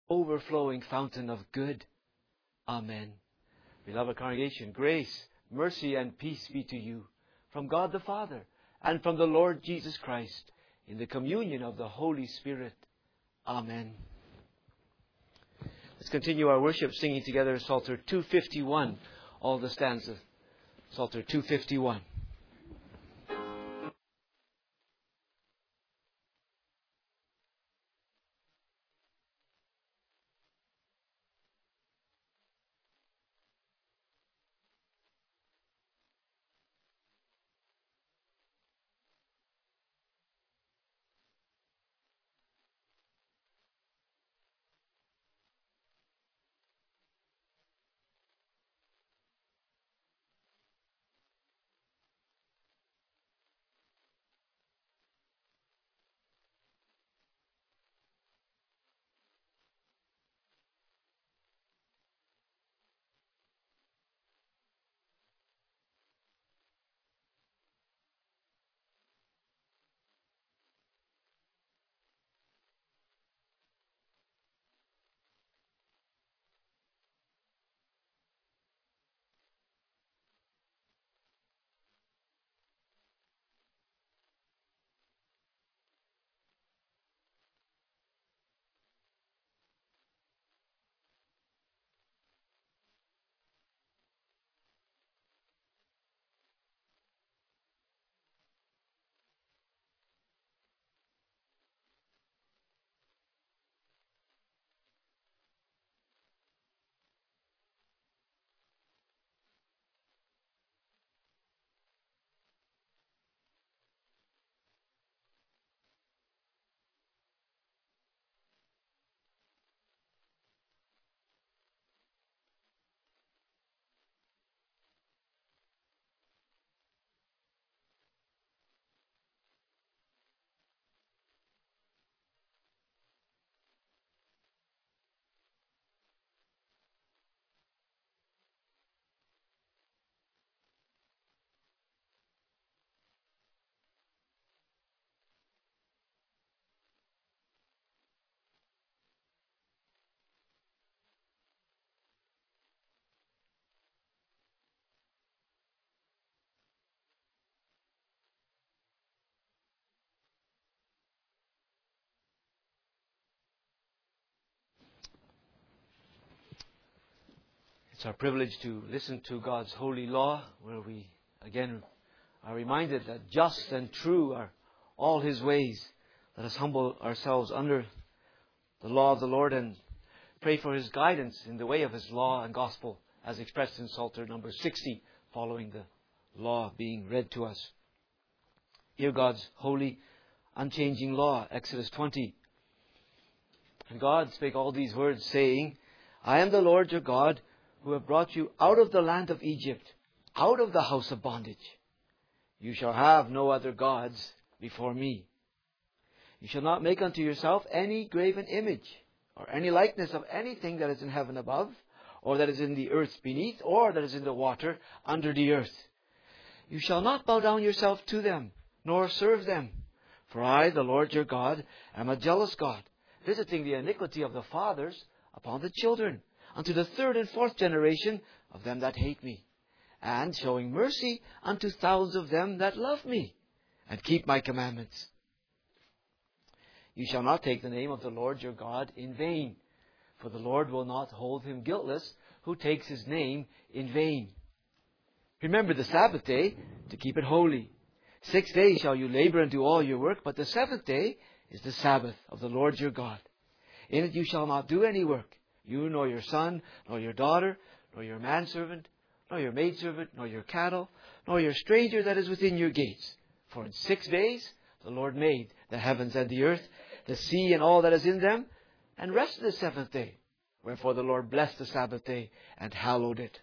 overflowing fountain of good. Amen. Beloved congregation, grace, mercy, and peace be to you from God the Father and from the Lord Jesus Christ in the communion of the Holy Spirit. Amen. Let's continue our worship singing together Psalter 251, all the stanzas. Psalter 251. It's our privilege to listen to God's holy law, where we again are reminded that just and true are all His ways. Let us humble ourselves under the law of the Lord and pray for His guidance in the way of His law and gospel, as expressed in Psalter number 60, following the law being read to us. Hear God's holy, unchanging law, Exodus 20. And God spake all these words, saying, I am the Lord your God, who have brought you out of the land of Egypt, out of the house of bondage. You shall have no other gods before me. You shall not make unto yourself any graven image, or any likeness of anything that is in heaven above, or that is in the earth beneath, or that is in the water under the earth. You shall not bow down yourself to them, nor serve them. For I, the Lord your God, am a jealous God, visiting the iniquity of the fathers upon the children, unto the third and fourth generation of them that hate me, and showing mercy unto thousands of them that love me, and keep my commandments. You shall not take the name of the Lord your God in vain, for the Lord will not hold him guiltless who takes His name in vain. Remember the Sabbath day to keep it holy. 6 days shall you labor and do all your work, but the seventh day is the Sabbath of the Lord your God. In it you shall not do any work, you, nor your son, nor your daughter, nor your manservant, nor your maidservant, nor your cattle, nor your stranger that is within your gates. For in 6 days the Lord made the heavens and the earth, the sea and all that is in them, and rested the seventh day. Wherefore the Lord blessed the Sabbath day and hallowed it.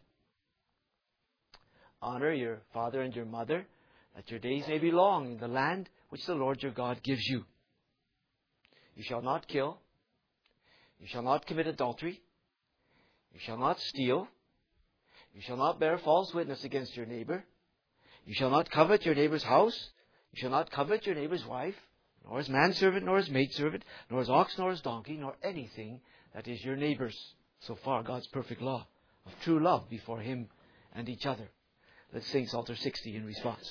Honor your father and your mother, that your days may be long in the land which the Lord your God gives you. You shall not kill. You shall not commit adultery. You shall not steal. You shall not bear false witness against your neighbor. You shall not covet your neighbor's house. You shall not covet your neighbor's wife, nor his manservant, nor his maidservant, nor his ox, nor his donkey, nor anything that is, your neighbors. So far, God's perfect law of true love before Him and each other. Let's sing Psalter 60 in response.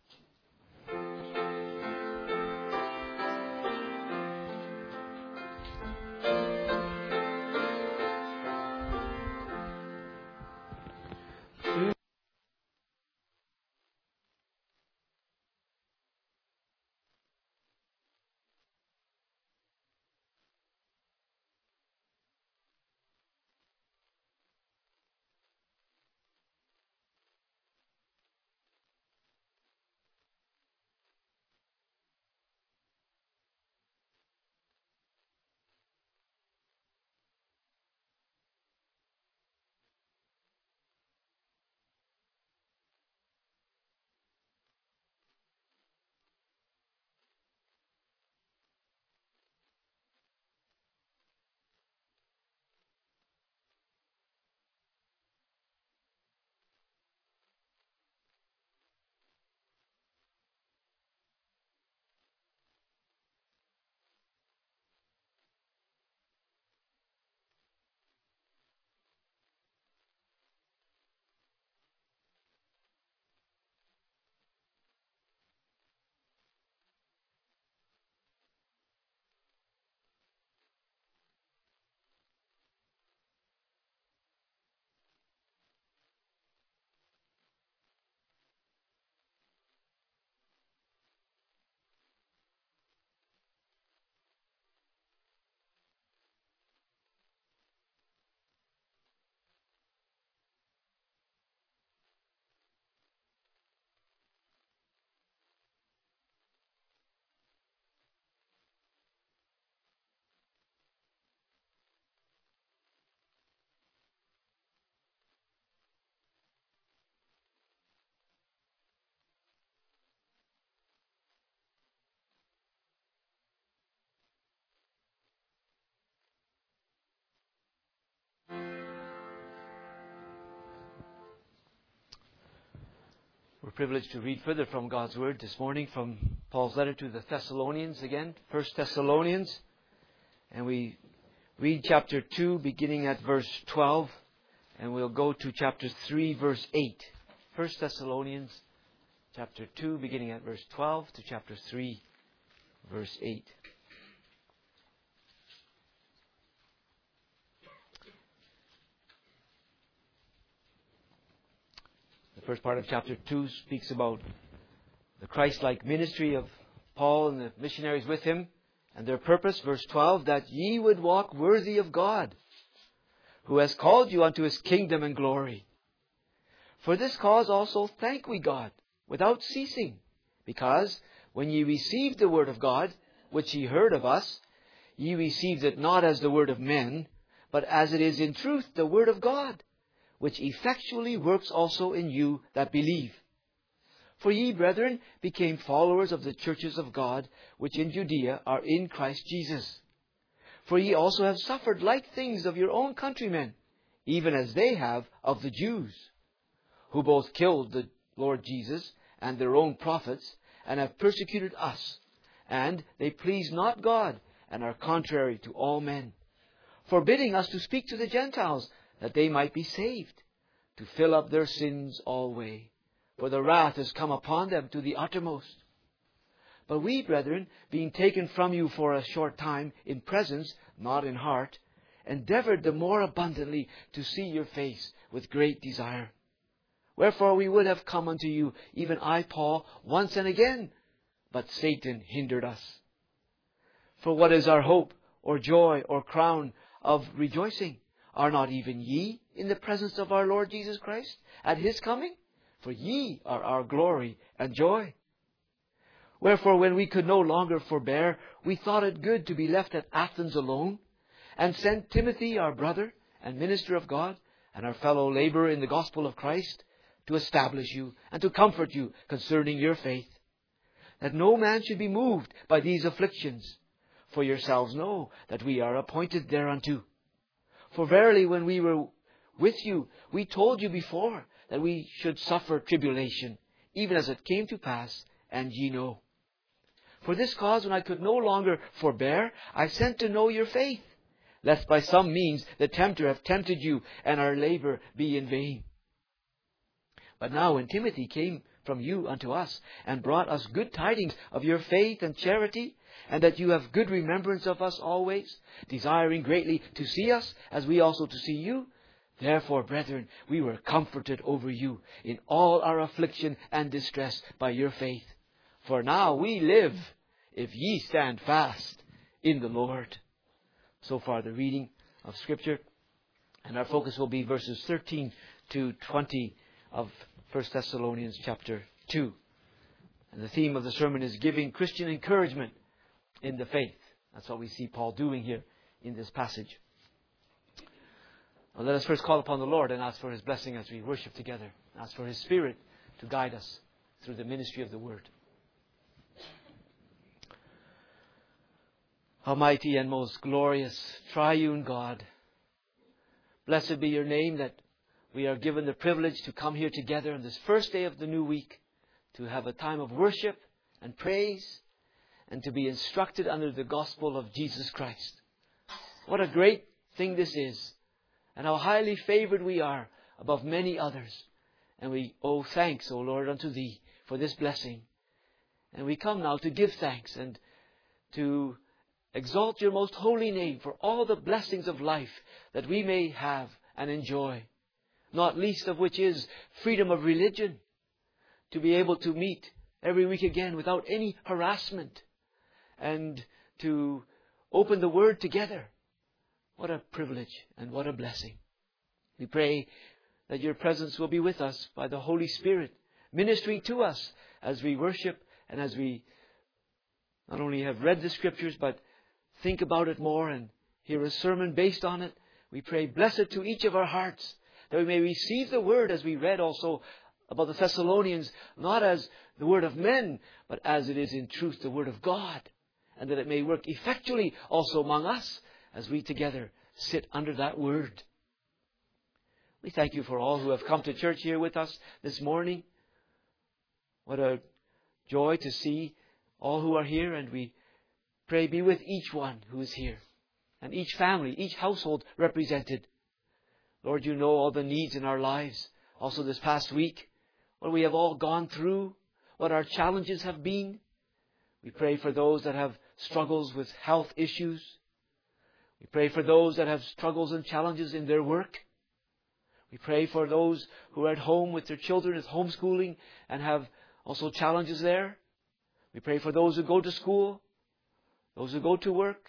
We're privileged to read further from God's Word this morning from Paul's letter to the Thessalonians again, 1 Thessalonians. And we read chapter 2 beginning at verse 12, and we'll go to chapter 3 verse 8. 1 Thessalonians chapter 2 beginning at verse 12 to chapter 3 verse 8. The first part of chapter 2 speaks about the Christ-like ministry of Paul and the missionaries with him and their purpose. Verse 12, that ye would walk worthy of God, who has called you unto His kingdom and glory. For this cause also thank we God without ceasing, because when ye received the word of God, which ye heard of us, ye received it not as the word of men, but as it is in truth the word of God, which effectually works also in you that believe. For ye, brethren, became followers of the churches of God, which in Judea are in Christ Jesus. For ye also have suffered like things of your own countrymen, even as they have of the Jews, who both killed the Lord Jesus and their own prophets, and have persecuted us. And they please not God, and are contrary to all men, forbidding us to speak to the Gentiles, that they might be saved, to fill up their sins alway. For the wrath is come upon them to the uttermost. But we, brethren, being taken from you for a short time, in presence, not in heart, endeavoured the more abundantly to see your face with great desire. Wherefore we would have come unto you, even I, Paul, once and again, but Satan hindered us. For what is our hope, or joy, or crown of rejoicing? Are not even ye in the presence of our Lord Jesus Christ at His coming? For ye are our glory and joy. Wherefore, when we could no longer forbear, we thought it good to be left at Athens alone, and sent Timothy, our brother and minister of God, and our fellow laborer in the gospel of Christ, to establish you and to comfort you concerning your faith, that no man should be moved by these afflictions. For yourselves know that we are appointed thereunto. For verily, when we were with you, we told you before that we should suffer tribulation, even as it came to pass, and ye know. For this cause, when I could no longer forbear, I sent to know your faith, lest by some means the tempter have tempted you, and our labor be in vain. But now when Timothy came from you unto us, and brought us good tidings of your faith and charity, and that you have good remembrance of us always, desiring greatly to see us, as we also to see you, therefore, brethren, we were comforted over you in all our affliction and distress by your faith. For now we live, if ye stand fast in the Lord. So far the reading of Scripture. And our focus will be verses 13 to 20 of 1 Thessalonians chapter 2. And the theme of the sermon is giving Christian encouragement in the faith. That's what we see Paul doing here in this passage. Well, let us first call upon the Lord and ask for His blessing as we worship together. Ask for His Spirit to guide us through the ministry of the Word. Almighty and most glorious triune God, blessed be your name that we are given the privilege to come here together on this first day of the new week to have a time of worship and praise and to be instructed under the gospel of Jesus Christ. What a great thing this is, and how highly favored we are above many others. And we owe thanks, O Lord, unto Thee for this blessing. And we come now to give thanks and to exalt your most holy name for all the blessings of life that we may have and enjoy, not least of which is freedom of religion, to be able to meet every week again without any harassment and to open the Word together. What a privilege and what a blessing. We pray that your presence will be with us by the Holy Spirit, ministering to us as we worship and as we not only have read the Scriptures but think about it more and hear a sermon based on it. We pray, bless it to each of our hearts, that we may receive the Word as we read also about the Thessalonians, not as the word of men, but as it is in truth the Word of God, and that it may work effectually also among us as we together sit under that Word. We thank you for all who have come to church here with us this morning. What a joy to see all who are here, and we pray be with each one who is here, and each family, each household represented. Lord, you know all the needs in our lives. Also this past week, what we have all gone through, what our challenges have been. We pray for those that have struggles with health issues. We pray for those that have struggles and challenges in their work. We pray for those who are at home with their children as homeschooling and have also challenges there. We pray for those who go to school, those who go to work.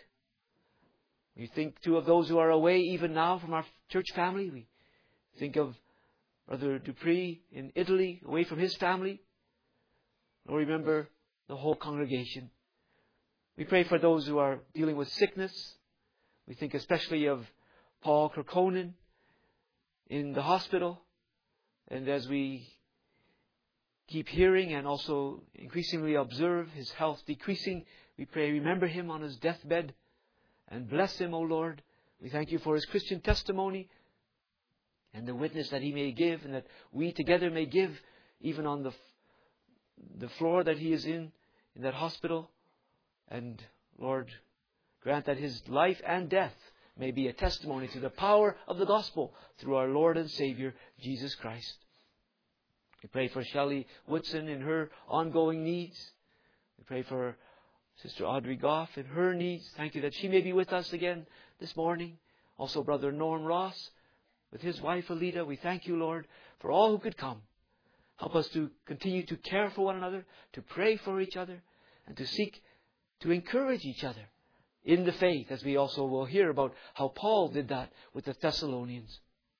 We think too of those who are away even now from our church family. We think of Brother Dupree in Italy, away from his family. Lord, remember the whole congregation. We pray for those who are dealing with sickness. We think especially of Paul Kirkhonen in the hospital. And as we keep hearing and also increasingly observe his health decreasing, we pray, remember him on his deathbed and bless him, O Lord. We thank you for his Christian testimony and the witness that he may give and that we together may give even on the floor that he is in that hospital. And Lord, grant that his life and death may be a testimony to the power of the gospel through our Lord and Savior, Jesus Christ. We pray for Shelley Woodson in her ongoing needs. We pray for Sister Audrey Goff in her needs. Thank you that she may be with us again this morning. Also Brother Norm Ross with his wife Alita. We thank you, Lord, for all who could come. Help us to continue to care for one another, to pray for each other, and to seek to encourage each other in the faith, as we also will hear about how Paul did that with the Thessalonians.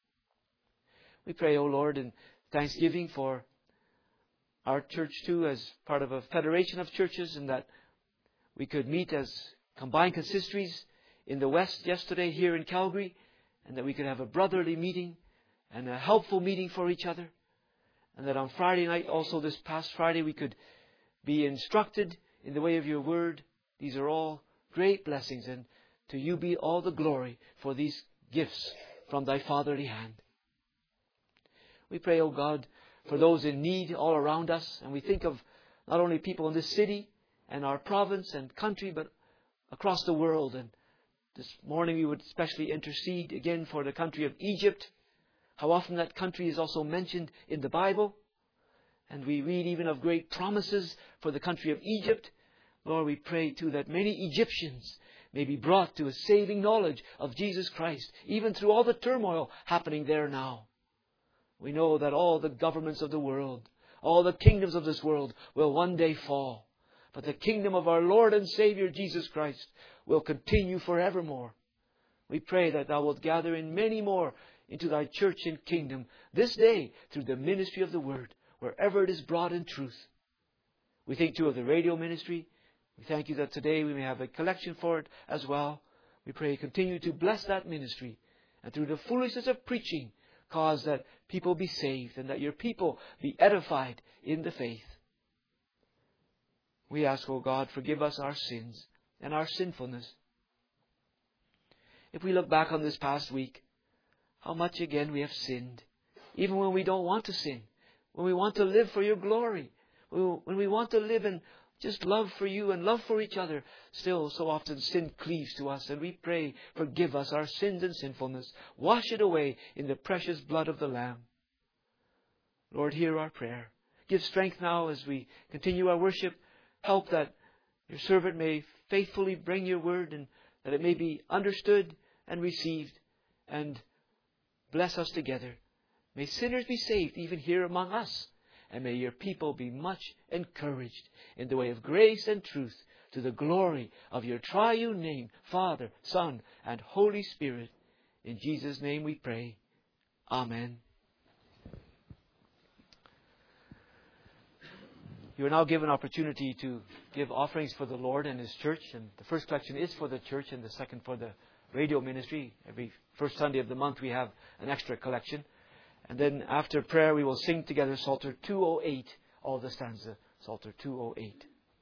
We pray, O Lord, in thanksgiving for our church too, as part of a federation of churches, and that we could meet as combined consistories in the West yesterday here in Calgary, and that we could have a brotherly meeting and a helpful meeting for each other. And that on Friday night, also this past Friday, we could be instructed in the way of your word. These are all great blessings, and to you be all the glory for these gifts from thy fatherly hand. We pray, O God, for those in need all around us, and we think of not only people in this city and our province and country, but across the world, and This morning we would especially intercede again for the country of Egypt. How often that country is also mentioned in the Bible. And we read even of great promises for the country of Egypt. Lord, we pray too that many Egyptians may be brought to a saving knowledge of Jesus Christ, even through all the turmoil happening there now. We know that all the governments of the world, all the kingdoms of this world will one day fall. But the kingdom of our Lord and Savior Jesus Christ will continue forevermore. We pray that Thou wilt gather in many more into Thy church and kingdom this day through the ministry of the Word, wherever it is brought in truth. We think too of the radio ministry. We thank You that today we may have a collection for it as well. We pray You continue to bless that ministry, and through the foolishness of preaching, cause that people be saved and that Your people be edified in the faith. We ask, O God, forgive us our sins and our sinfulness. If we look back on this past week, how much again we have sinned, even when we don't want to sin, when we want to live for Your glory, when we want to live in just love for You and love for each other. Still, so often sin cleaves to us, and we pray, forgive us our sins and sinfulness. Wash it away in the precious blood of the Lamb. Lord, hear our prayer. Give strength now as we continue our worship. Help that Your servant may faithfully bring Your word, and that it may be understood and received. And bless us together. May sinners be saved even here among us. And may Your people be much encouraged in the way of grace and truth, to the glory of Your triune name, Father, Son, and Holy Spirit. In Jesus' name we pray. Amen. You are now given opportunity to give offerings for the Lord and His church. And the first collection is for the church, and the second for the radio ministry. Every first Sunday of the month we have an extra collection. And then after prayer we will sing together Psalter 208, all the stanza, Psalter 208.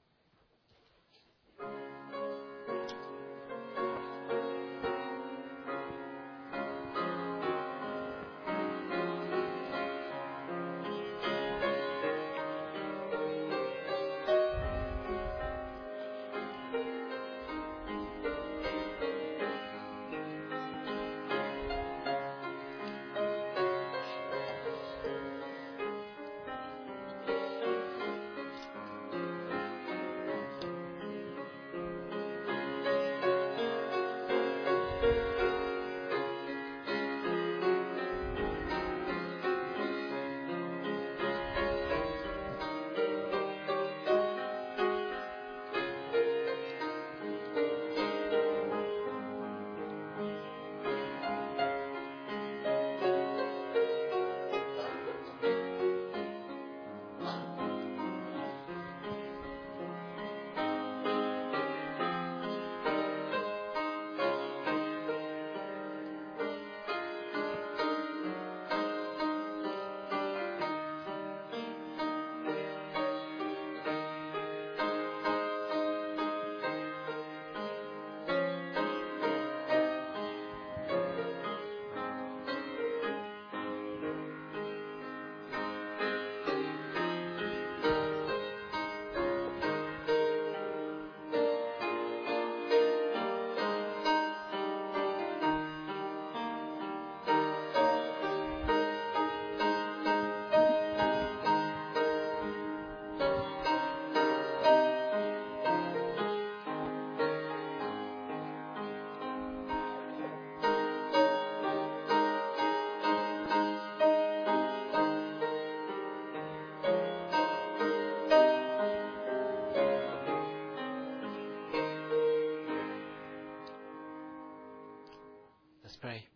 Let's pray.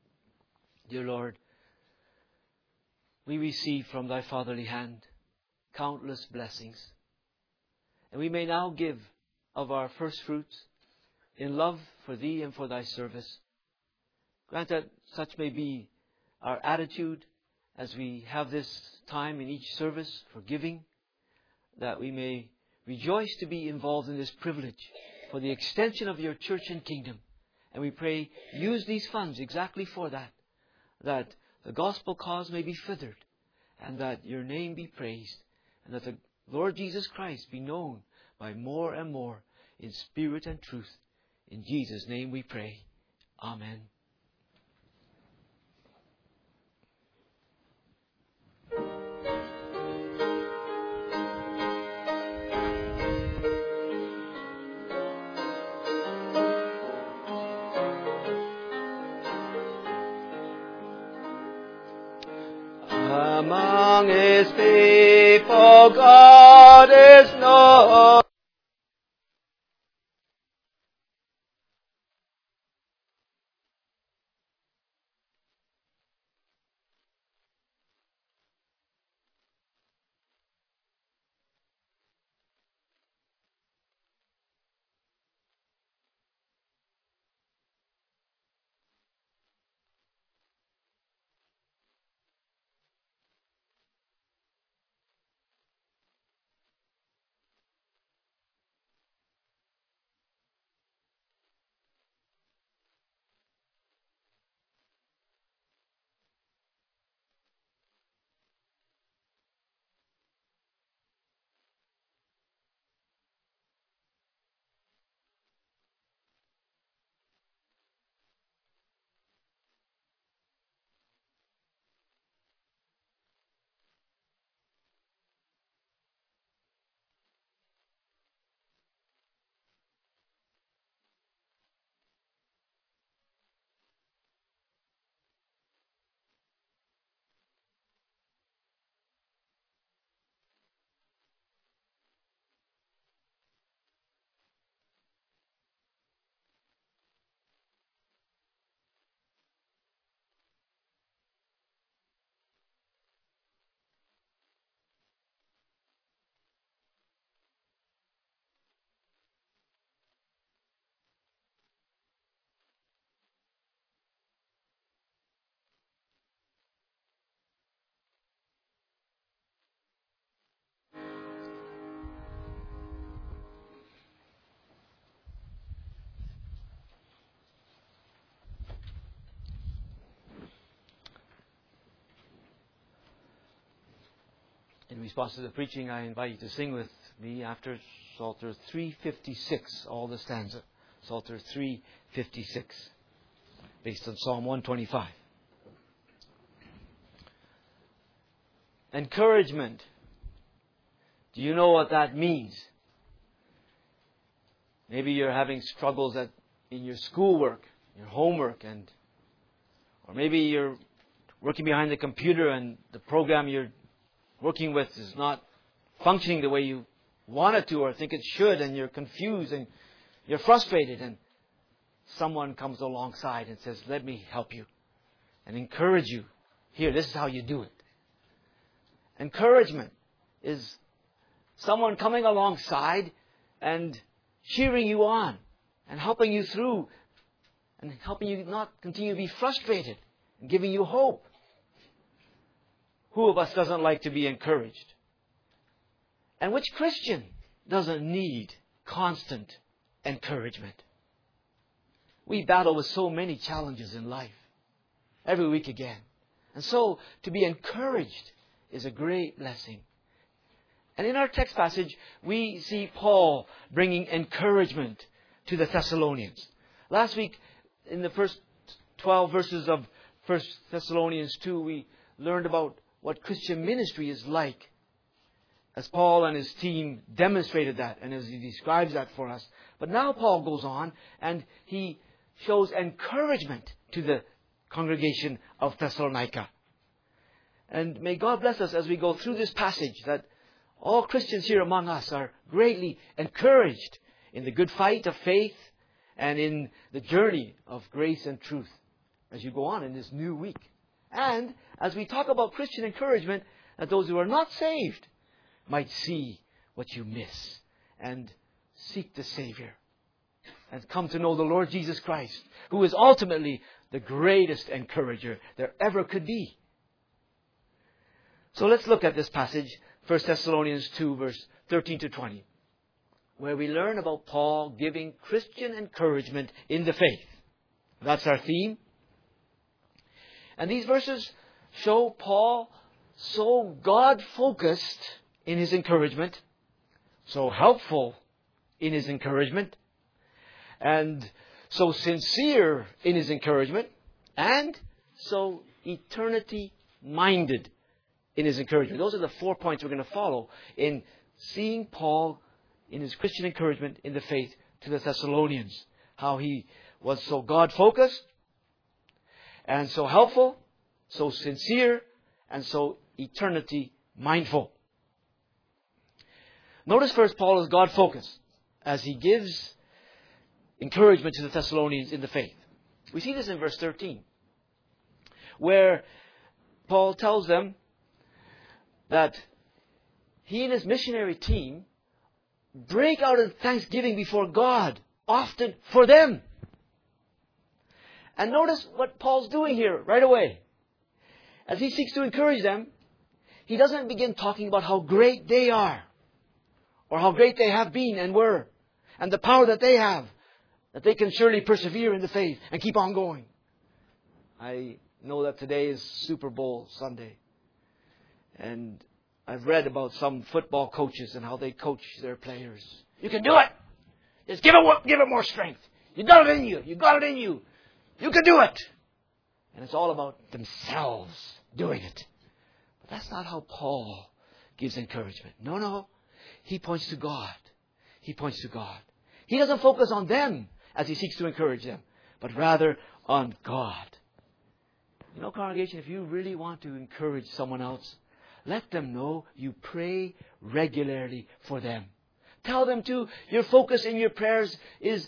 Dear Lord, we receive from Thy fatherly hand countless blessings. And we may now give of our first fruits in love for Thee and for Thy service. Grant that such may be our attitude as we have this time in each service for giving, that we may rejoice to be involved in this privilege for the extension of Your church and kingdom. And we pray, use these funds exactly for that, that the gospel cause may be furthered, and that Your name be praised, and that the Lord Jesus Christ be known by more and more in spirit and truth. In Jesus' name we pray. Amen. Among His people, God is known. In response to the preaching, I invite you to sing with me after Psalter 356, all the stanza. Psalter 356, based on Psalm 125. Encouragement. Do you know what that means? Maybe you're having struggles in your schoolwork, your homework, or maybe you're working behind the computer and the program you're working with is not functioning the way you want it to or think it should, and you're confused and you're frustrated, and someone comes alongside and says, let me help you and encourage you. Here, this is how you do it. Encouragement is someone coming alongside and cheering you on and helping you through and helping you not continue to be frustrated and giving you hope. Who of us doesn't like to be encouraged? And which Christian doesn't need constant encouragement? We battle with so many challenges in life, every week again. And so, to be encouraged is a great blessing. And in our text passage, we see Paul bringing encouragement to the Thessalonians. Last week, in the first 12 verses of 1 Thessalonians 2, we learned about what Christian ministry is like, as Paul and his team demonstrated that and as he describes that for us. But now Paul goes on and he shows encouragement to the congregation of Thessalonica. And may God bless us as we go through this passage, that all Christians here among us are greatly encouraged in the good fight of faith and in the journey of grace and truth as you go on in this new week. And as we talk about Christian encouragement, that those who are not saved might see what you miss and seek the Savior and come to know the Lord Jesus Christ, who is ultimately the greatest encourager there ever could be. So let's look at this passage, 1 Thessalonians 2, verse 13 to 20, where we learn about Paul giving Christian encouragement in the faith. That's our theme. And these verses show Paul so God-focused in his encouragement, so helpful in his encouragement, and so sincere in his encouragement, and so eternity-minded in his encouragement. Those are the 4 points we're going to follow in seeing Paul in his Christian encouragement in the faith to the Thessalonians. How he was so God-focused, and so helpful, so sincere, and so eternity-mindful. Notice first, Paul is God-focused as he gives encouragement to the Thessalonians in the faith. We see this in verse 13, where Paul tells them that he and his missionary team break out in thanksgiving before God, often for them. And notice what Paul's doing here right away. As he seeks to encourage them, he doesn't begin talking about how great they are, or how great they have been and were, and the power that they have, that they can surely persevere in the faith and keep on going. I know that today is Super Bowl Sunday, and I've read about some football coaches and how they coach their players. You can do it! Just give it more strength. You got it in you. You got it in you. You can do it! And it's all about themselves doing it. But that's not how Paul gives encouragement. No. He points to God. He points to God. He doesn't focus on them as he seeks to encourage them, but rather on God. You know, congregation, if you really want to encourage someone else, let them know you pray regularly for them. Tell them too, your focus in your prayers is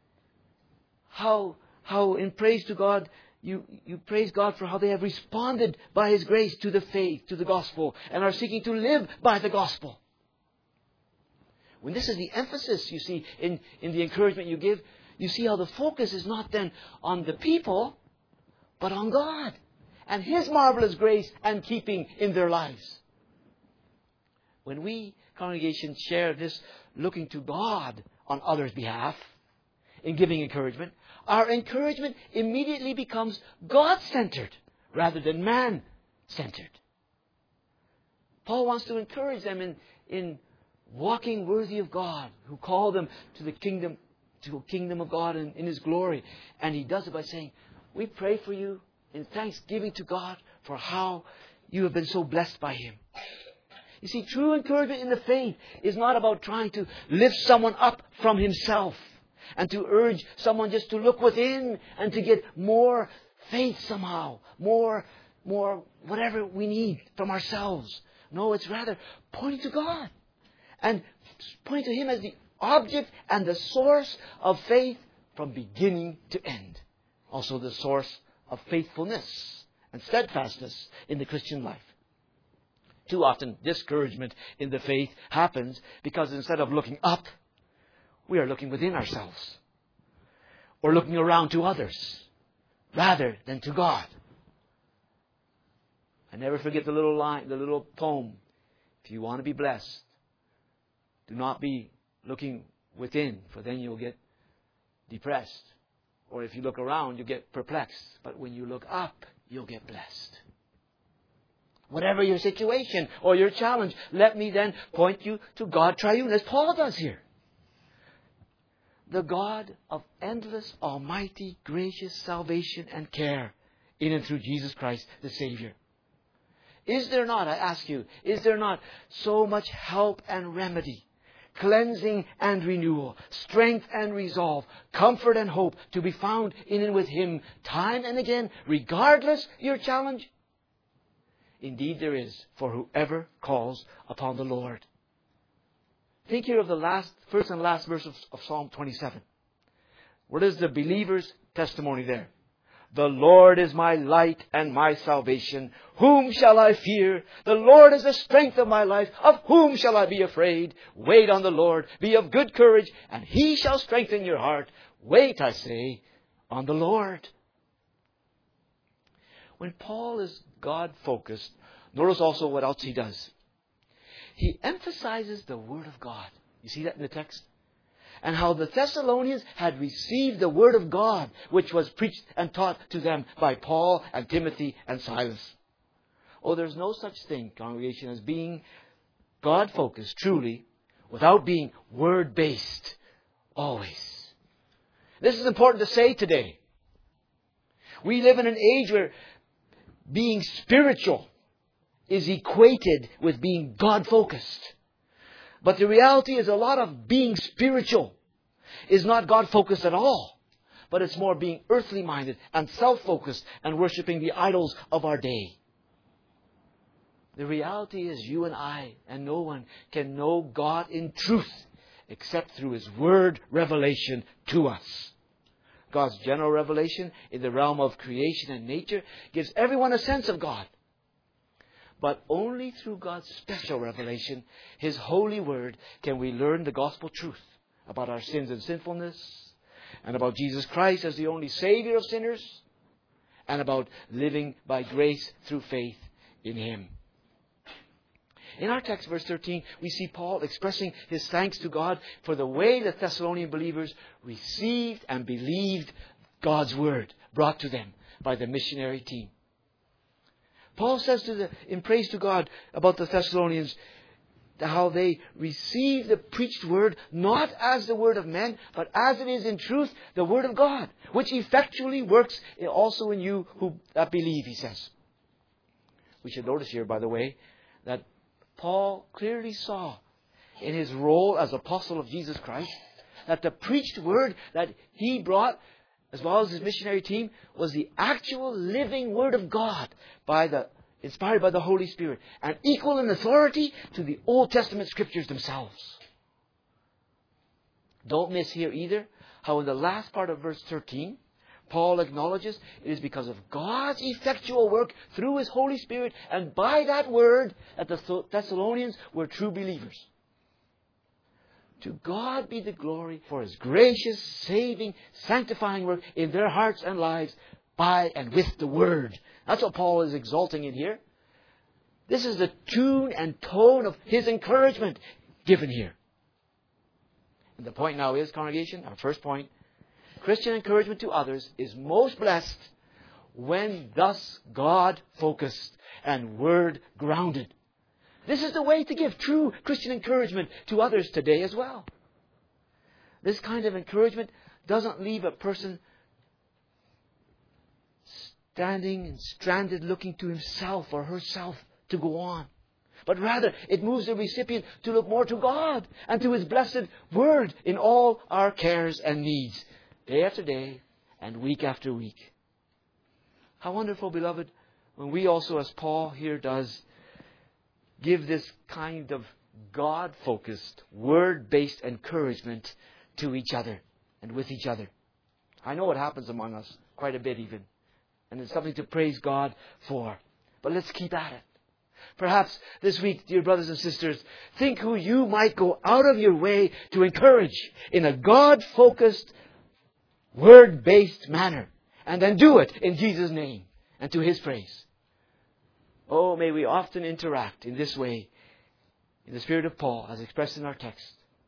how in praise to God, you praise God for how they have responded by His grace to the faith, to the gospel, and are seeking to live by the gospel. When this is the emphasis, you see, in the encouragement you give, you see how the focus is not then on the people, but on God and His marvelous grace and keeping in their lives. When we, congregation, share this looking to God on others' behalf in giving encouragement, our encouragement immediately becomes God-centered rather than man-centered. Paul wants to encourage them in walking worthy of God, who called them to the kingdom of God in His glory. And he does it by saying, we pray for you in thanksgiving to God for how you have been so blessed by Him. You see, true encouragement in the faith is not about trying to lift someone up from himself and to urge someone just to look within and to get more faith somehow, more whatever we need from ourselves. No, it's rather pointing to God and pointing to Him as the object and the source of faith from beginning to end. Also the source of faithfulness and steadfastness in the Christian life. Too often, discouragement in the faith happens because instead of looking up, we are looking within ourselves or looking around to others rather than to God. I never forget the little poem. If you want to be blessed, do not be looking within, for then you'll get depressed. Or if you look around, you get perplexed. But when you look up, you'll get blessed. Whatever your situation or your challenge, let me then point you to God Triune, as Paul does here. The God of endless, almighty, gracious salvation and care in and through Jesus Christ, the Savior. Is there not, I ask you, is there not so much help and remedy, cleansing and renewal, strength and resolve, comfort and hope to be found in and with Him time and again, regardless your challenge? Indeed there is, for whoever calls upon the Lord. Think here of the first and last verse of Psalm 27. What is the believer's testimony there? The Lord is my light and my salvation. Whom shall I fear? The Lord is the strength of my life. Of whom shall I be afraid? Wait on the Lord. Be of good courage, and He shall strengthen your heart. Wait, I say, on the Lord. When Paul is God-focused, notice also what else he does. He emphasizes the Word of God. You see that in the text? And how the Thessalonians had received the Word of God, which was preached and taught to them by Paul and Timothy and Silas. Oh, there's no such thing, congregation, as being God-focused, truly, without being Word-based, always. This is important to say today. We live in an age where being spiritual is equated with being God-focused. But the reality is a lot of being spiritual is not God-focused at all. But it's more being earthly-minded and self-focused and worshipping the idols of our day. The reality is you and I and no one can know God in truth except through His Word revelation to us. God's general revelation in the realm of creation and nature gives everyone a sense of God. But only through God's special revelation, His holy Word, can we learn the gospel truth about our sins and sinfulness, and about Jesus Christ as the only Savior of sinners, and about living by grace through faith in Him. In our text, verse 13, we see Paul expressing his thanks to God for the way the Thessalonian believers received and believed God's Word brought to them by the missionary team. Paul says in praise to God about the Thessalonians, how they received the preached Word not as the word of men, but as it is in truth, the Word of God, which effectually works also in you who believe, he says. We should notice here, by the way, that Paul clearly saw in his role as apostle of Jesus Christ that the preached Word that he brought, as well as his missionary team, was the actual living Word of God inspired by the Holy Spirit, and equal in authority to the Old Testament Scriptures themselves. Don't miss here either how in the last part of verse 13, Paul acknowledges it is because of God's effectual work through His Holy Spirit and by that Word that the Thessalonians were true believers. To God be the glory for His gracious, saving, sanctifying work in their hearts and lives by and with the Word. That's what Paul is exalting in here. This is the tune and tone of his encouragement given here. And the point now is, congregation, our first point, Christian encouragement to others is most blessed when thus God-focused and Word-grounded. This is the way to give true Christian encouragement to others today as well. This kind of encouragement doesn't leave a person standing and stranded looking to himself or herself to go on. But rather, it moves the recipient to look more to God and to His blessed Word in all our cares and needs, day after day and week after week. How wonderful, beloved, when we also, as Paul here does, give this kind of God-focused, Word-based encouragement to each other and with each other. I know it happens among us quite a bit even. And it's something to praise God for. But let's keep at it. Perhaps this week, dear brothers and sisters, think who you might go out of your way to encourage in a God-focused, Word-based manner. And then do it in Jesus' name and to His praise. Oh, may we often interact in this way, in the spirit of Paul, as expressed in our text.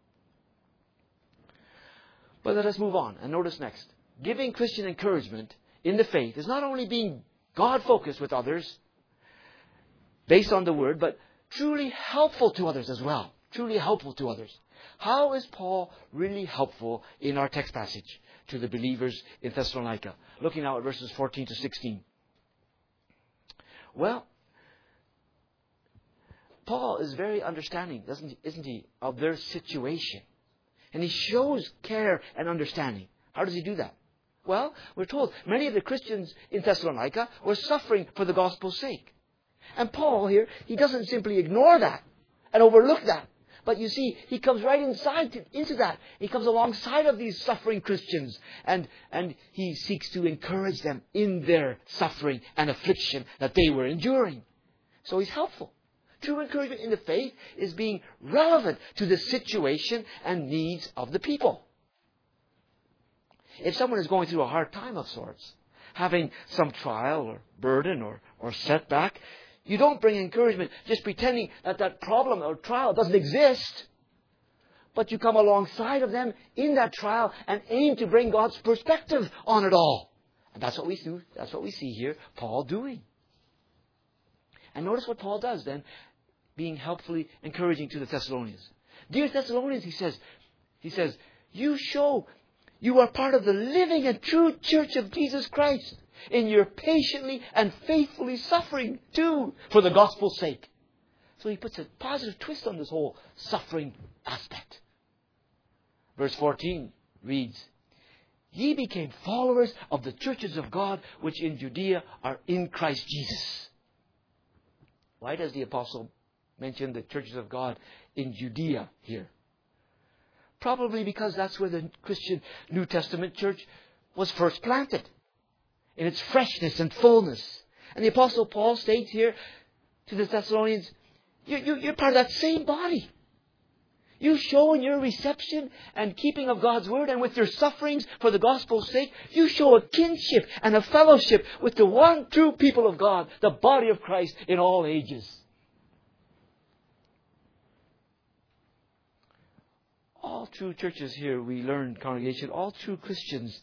But let us move on and notice next. Giving Christian encouragement in the faith is not only being God-focused with others, based on the Word, but truly helpful to others as well. Truly helpful to others. How is Paul really helpful in our text passage to the believers in Thessalonica? Looking now at verses 14 to 16. Well, Paul is very understanding, isn't he, of their situation. And he shows care and understanding. How does he do that? Well, we're told many of the Christians in Thessalonica were suffering for the gospel's sake. And Paul here, he doesn't simply ignore that and overlook that. But you see, he comes right into that. He comes alongside of these suffering Christians and he seeks to encourage them in their suffering and affliction that they were enduring. So he's helpful. True encouragement in the faith is being relevant to the situation and needs of the people. If someone is going through a hard time of sorts, having some trial or burden or setback, you don't bring encouragement just pretending that problem or trial doesn't exist. But you come alongside of them in that trial and aim to bring God's perspective on it all. And that's what we do. That's what we see here Paul doing. And notice what Paul does then, being helpfully encouraging to the Thessalonians. Dear Thessalonians, he says, you show You are part of the living and true church of Jesus Christ. And you're patiently and faithfully suffering too for the gospel's sake. So he puts a positive twist on this whole suffering aspect. Verse 14 reads, Ye became followers of the churches of God which in Judea are in Christ Jesus. Why does the apostle mention the churches of God in Judea here? Probably because that's where the Christian New Testament church was first planted, in its freshness and fullness. And the apostle Paul states here to the Thessalonians, you're part of that same body. You show in your reception and keeping of God's word and with your sufferings for the gospel's sake, you show a kinship and a fellowship with the one true people of God, the body of Christ in all ages. All true churches here, we learn, congregation, all true Christians,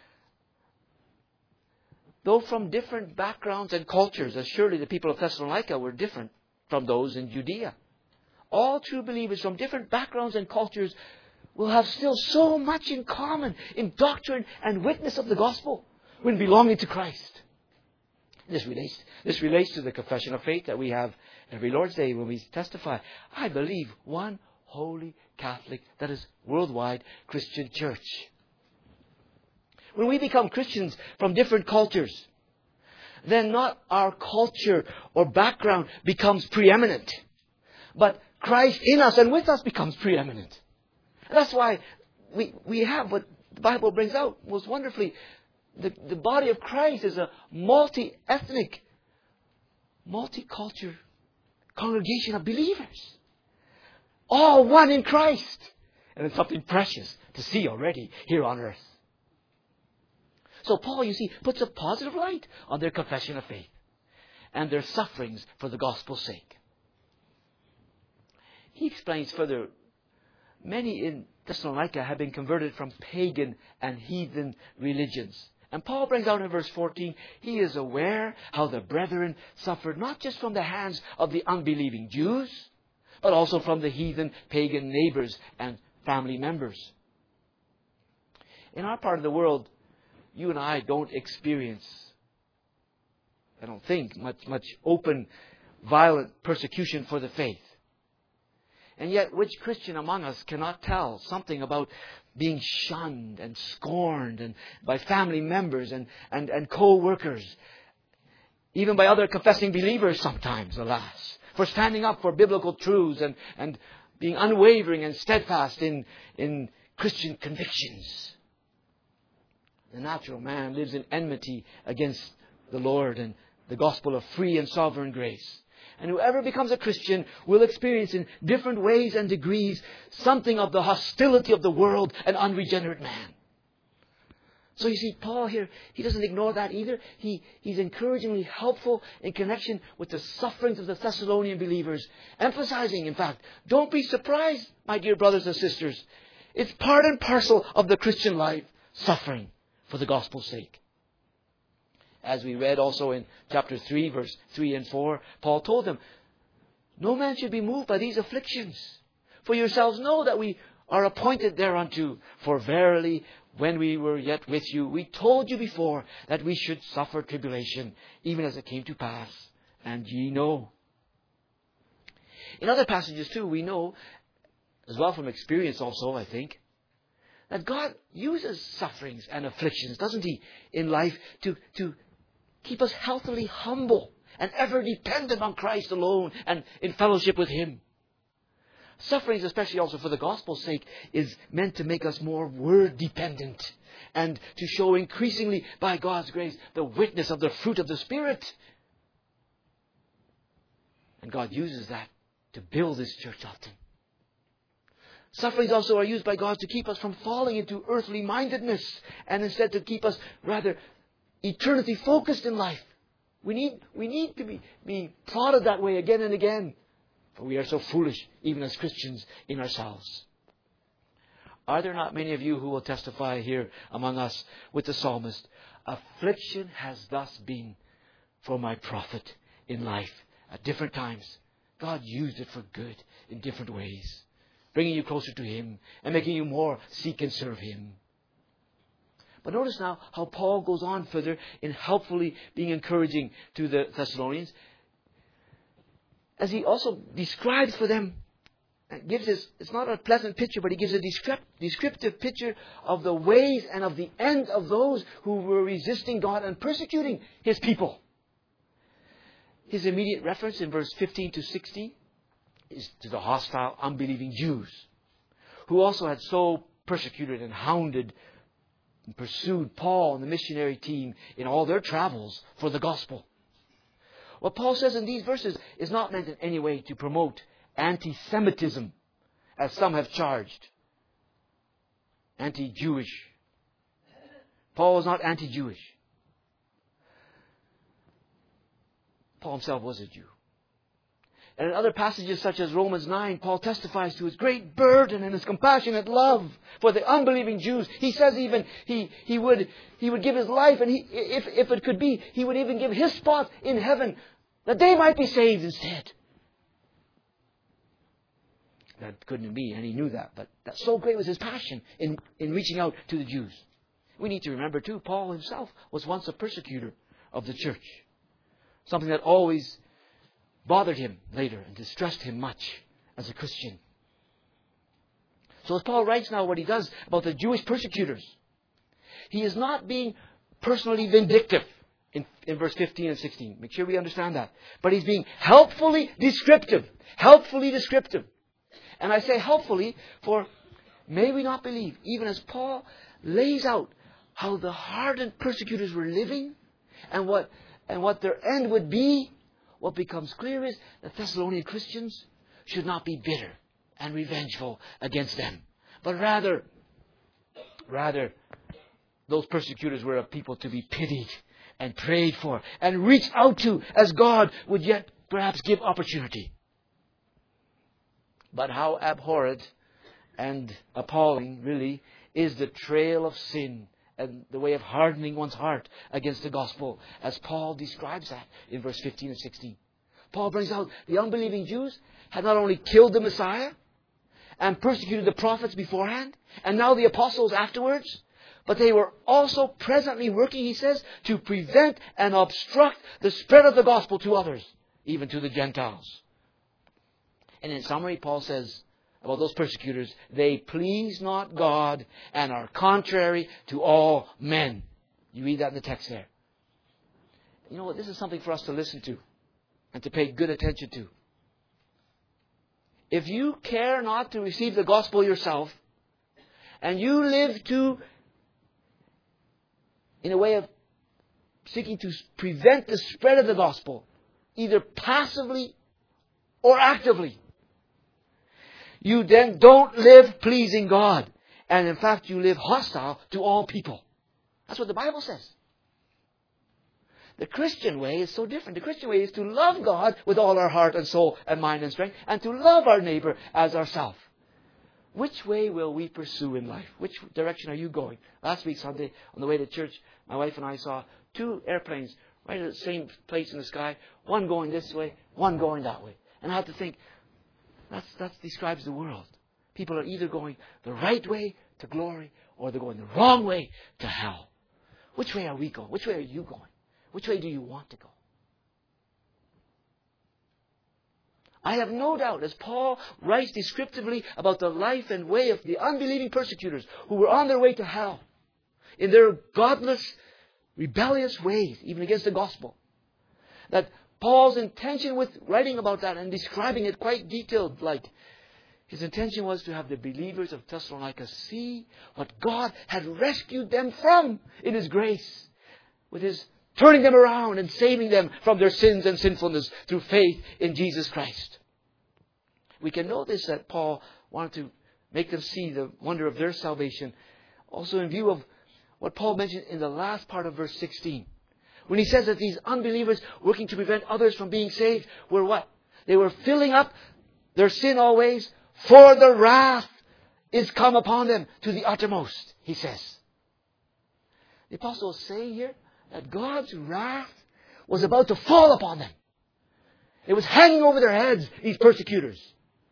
though from different backgrounds and cultures, as surely the people of Thessalonica were different from those in Judea. All true believers from different backgrounds and cultures will have still so much in common in doctrine and witness of the gospel when belonging to Christ. This relates to the confession of faith that we have every Lord's Day when we testify, I believe one holy Catholic, that is worldwide Christian church. When we become Christians from different cultures, then not our culture or background becomes preeminent, but Christ in us and with us becomes preeminent. And that's why we have what the Bible brings out most wonderfully. The body of Christ is a multi-ethnic, multicultural congregation of believers. All one in Christ. And it's something precious to see already here on earth. So Paul, you see, puts a positive light on their confession of faith and their sufferings for the gospel's sake. He explains further, many in Thessalonica have been converted from pagan and heathen religions. And Paul brings out in verse 14, he is aware how the brethren suffered not just from the hands of the unbelieving Jews, but also from the heathen pagan neighbors and family members. In our part of the world, you and I don't experience, I don't think, much open, violent persecution for the faith. And yet, which Christian among us cannot tell something about being shunned and scorned and by family members and co-workers, even by other confessing believers sometimes, alas, for standing up for biblical truths and being unwavering and steadfast in Christian convictions. The natural man lives in enmity against the Lord and the gospel of free and sovereign grace. And whoever becomes a Christian will experience in different ways and degrees something of the hostility of the world and unregenerate man. So you see, Paul here, he doesn't ignore that either. He's encouragingly helpful in connection with the sufferings of the Thessalonian believers. Emphasizing, in fact, don't be surprised, my dear brothers and sisters. It's part and parcel of the Christian life, suffering for the gospel's sake. As we read also in chapter 3, verse 3 and 4, Paul told them, no man should be moved by these afflictions. For yourselves know that we are appointed thereunto. For verily, when we were yet with you, we told you before that we should suffer tribulation, even as it came to pass. And ye know. In other passages too, we know, as well from experience also, I think, that God uses sufferings and afflictions, doesn't He, in life to keep us healthily humble and ever dependent on Christ alone and in fellowship with Him. Sufferings, especially also for the gospel's sake, is meant to make us more word dependent and to show increasingly by God's grace the witness of the fruit of the Spirit. And God uses that to build His church often. Sufferings also are used by God to keep us from falling into earthly mindedness and instead to keep us rather eternity focused in life. We need to be prodded that way again and again. For we are so foolish, even as Christians, in ourselves. Are there not many of you who will testify here among us with the psalmist, affliction has thus been for my profit in life at different times. God used it for good in different ways, bringing you closer to Him and making you more seek and serve Him. But notice now how Paul goes on further in helpfully being encouraging to the Thessalonians, as he also describes for them, gives this, it's not a pleasant picture, but he gives a descriptive picture of the ways and of the end of those who were resisting God and persecuting His people. His immediate reference in verse 15 to 16 is to the hostile, unbelieving Jews, who also had so persecuted and hounded and pursued Paul and the missionary team in all their travels for the gospel. What Paul says in these verses is not meant in any way to promote anti-Semitism, as some have charged. Anti-Jewish. Paul was not anti-Jewish. Paul himself was a Jew. And in other passages such as Romans 9, Paul testifies to his great burden and his compassionate love for the unbelieving Jews. He says even he would give his life, and if it could be, he would even give his spot in heaven that they might be saved instead. That couldn't be, and he knew that. But that so great was his passion in reaching out to the Jews. We need to remember too, Paul himself was once a persecutor of the church. Something that always bothered him later and distressed him much as a Christian. So as Paul writes now what he does about the Jewish persecutors, he is not being personally vindictive in verse 15 and 16. Make sure we understand that. But he's being helpfully descriptive. Helpfully descriptive. And I say helpfully, for may we not believe, even as Paul lays out how the hardened persecutors were living and what their end would be, what becomes clear is that Thessalonian Christians should not be bitter and revengeful against them. But rather, those persecutors were a people to be pitied and prayed for and reached out to as God would yet perhaps give opportunity. But how abhorrent and appalling, really, is the trail of sin and the way of hardening one's heart against the gospel, as Paul describes that in verse 15 and 16. Paul brings out the unbelieving Jews had not only killed the Messiah and persecuted the prophets beforehand, and now the apostles afterwards, but they were also presently working, he says, to prevent and obstruct the spread of the gospel to others, even to the Gentiles. And in summary, Paul says about those persecutors, they please not God and are contrary to all men. You read that in the text there. You know what? This is something for us to listen to and to pay good attention to. If you care not to receive the gospel yourself, and you live in a way of seeking to prevent the spread of the gospel, either passively or actively, you then don't live pleasing God. And in fact, you live hostile to all people. That's what the Bible says. The Christian way is so different. The Christian way is to love God with all our heart and soul and mind and strength, and to love our neighbor as ourselves. Which way will we pursue in life? Which direction are you going? Last week, Sunday, on the way to church, my wife and I saw two airplanes right at the same place in the sky. One going this way, one going that way. And I had to think, that describes the world. People are either going the right way to glory or they're going the wrong way to hell. Which way are we going? Which way are you going? Which way do you want to go? I have no doubt, as Paul writes descriptively about the life and way of the unbelieving persecutors who were on their way to hell, in their godless, rebellious ways, even against the gospel, that Paul's intention with writing about that and describing it quite detailed, like his intention was to have the believers of Thessalonica see what God had rescued them from in His grace, with His turning them around and saving them from their sins and sinfulness through faith in Jesus Christ. We can know this, that Paul wanted to make them see the wonder of their salvation, also in view of what Paul mentioned in the last part of verse 16. When he says that these unbelievers working to prevent others from being saved were what? They were filling up their sin always, for the wrath is come upon them to the uttermost, he says. The apostle is saying here that God's wrath was about to fall upon them. It was hanging over their heads, these persecutors.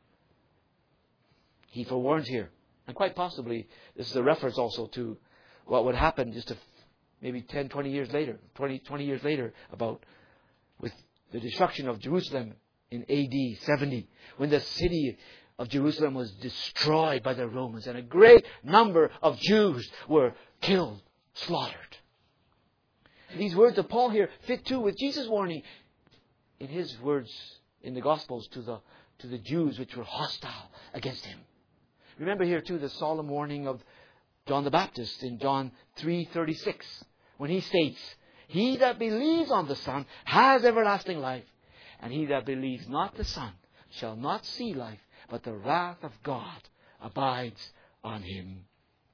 He forewarns here, and quite possibly this is a reference also to what would happen maybe 10, 20 years later, about with the destruction of Jerusalem in AD 70, when the city of Jerusalem was destroyed by the Romans and a great number of Jews were killed, slaughtered. These words of Paul here fit too with Jesus' warning in his words in the Gospels to the Jews which were hostile against him. Remember here too the solemn warning of John the Baptist in John 3:36, when he states, "He that believes on the Son has everlasting life, and he that believes not the Son shall not see life, but the wrath of God abides on him."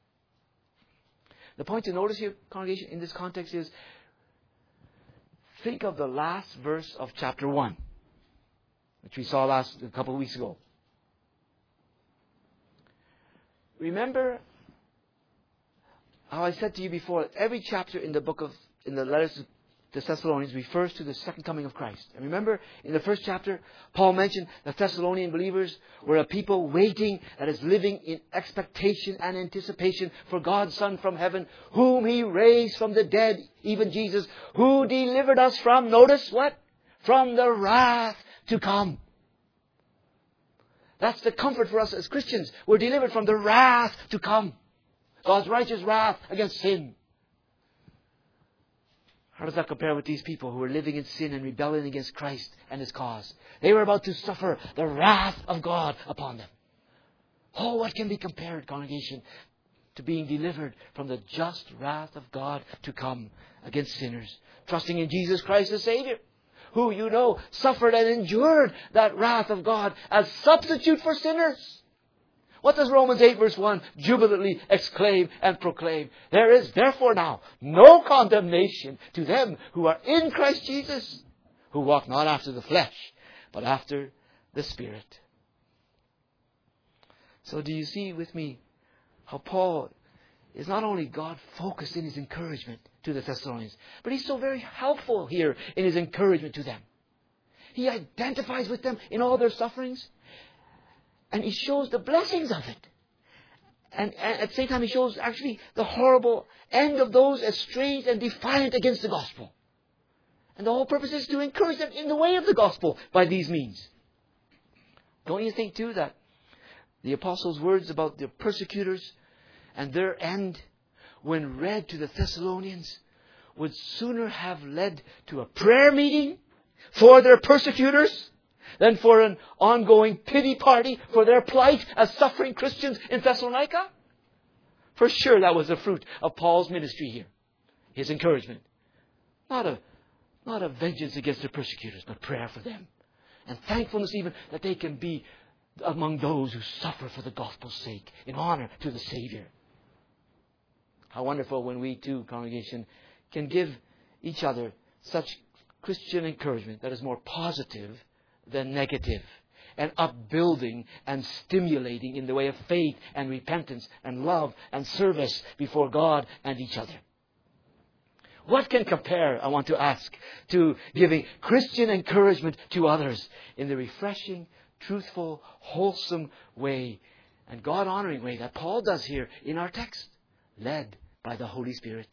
The point to notice here, congregation, in this context is, think of the last verse of chapter 1, which we saw a couple of weeks ago. Remember how I said to you before, every chapter in the letters to the Thessalonians refers to the second coming of Christ. And remember, in the first chapter, Paul mentioned the Thessalonian believers were a people waiting, that is, living in expectation and anticipation for God's Son from heaven, whom He raised from the dead, even Jesus, who delivered us from, notice what? From the wrath to come. That's the comfort for us as Christians. We're delivered from the wrath to come. God's righteous wrath against sin. How does that compare with these people who were living in sin and rebelling against Christ and His cause? They were about to suffer the wrath of God upon them. Oh, what can be compared, congregation, to being delivered from the just wrath of God to come against sinners, trusting in Jesus Christ as Savior, who, you know, suffered and endured that wrath of God as substitute for sinners. What does Romans 8 verse 1 jubilantly exclaim and proclaim? There is therefore now no condemnation to them who are in Christ Jesus, who walk not after the flesh, but after the Spirit. So do you see with me how Paul is not only God-focused in his encouragement to the Thessalonians, but he's so very helpful here in his encouragement to them. He identifies with them in all their sufferings, and he shows the blessings of it. And at the same time, he shows actually the horrible end of those estranged and defiant against the gospel. And the whole purpose is to encourage them in the way of the gospel by these means. Don't you think too that the apostles' words about the persecutors and their end, when read to the Thessalonians, would sooner have led to a prayer meeting for their persecutors than for an ongoing pity party for their plight as suffering Christians in Thessalonica? For sure that was the fruit of Paul's ministry here. His encouragement. Not a vengeance against their persecutors, but prayer for them. And thankfulness even that they can be among those who suffer for the gospel's sake in honor to the Savior. How wonderful when we too, congregation, can give each other such Christian encouragement that is more positive than negative, and upbuilding and stimulating in the way of faith and repentance and love and service before God and each other. What can compare, I want to ask, to giving Christian encouragement to others in the refreshing, truthful, wholesome way and God-honoring way that Paul does here in our text, led by the Holy Spirit?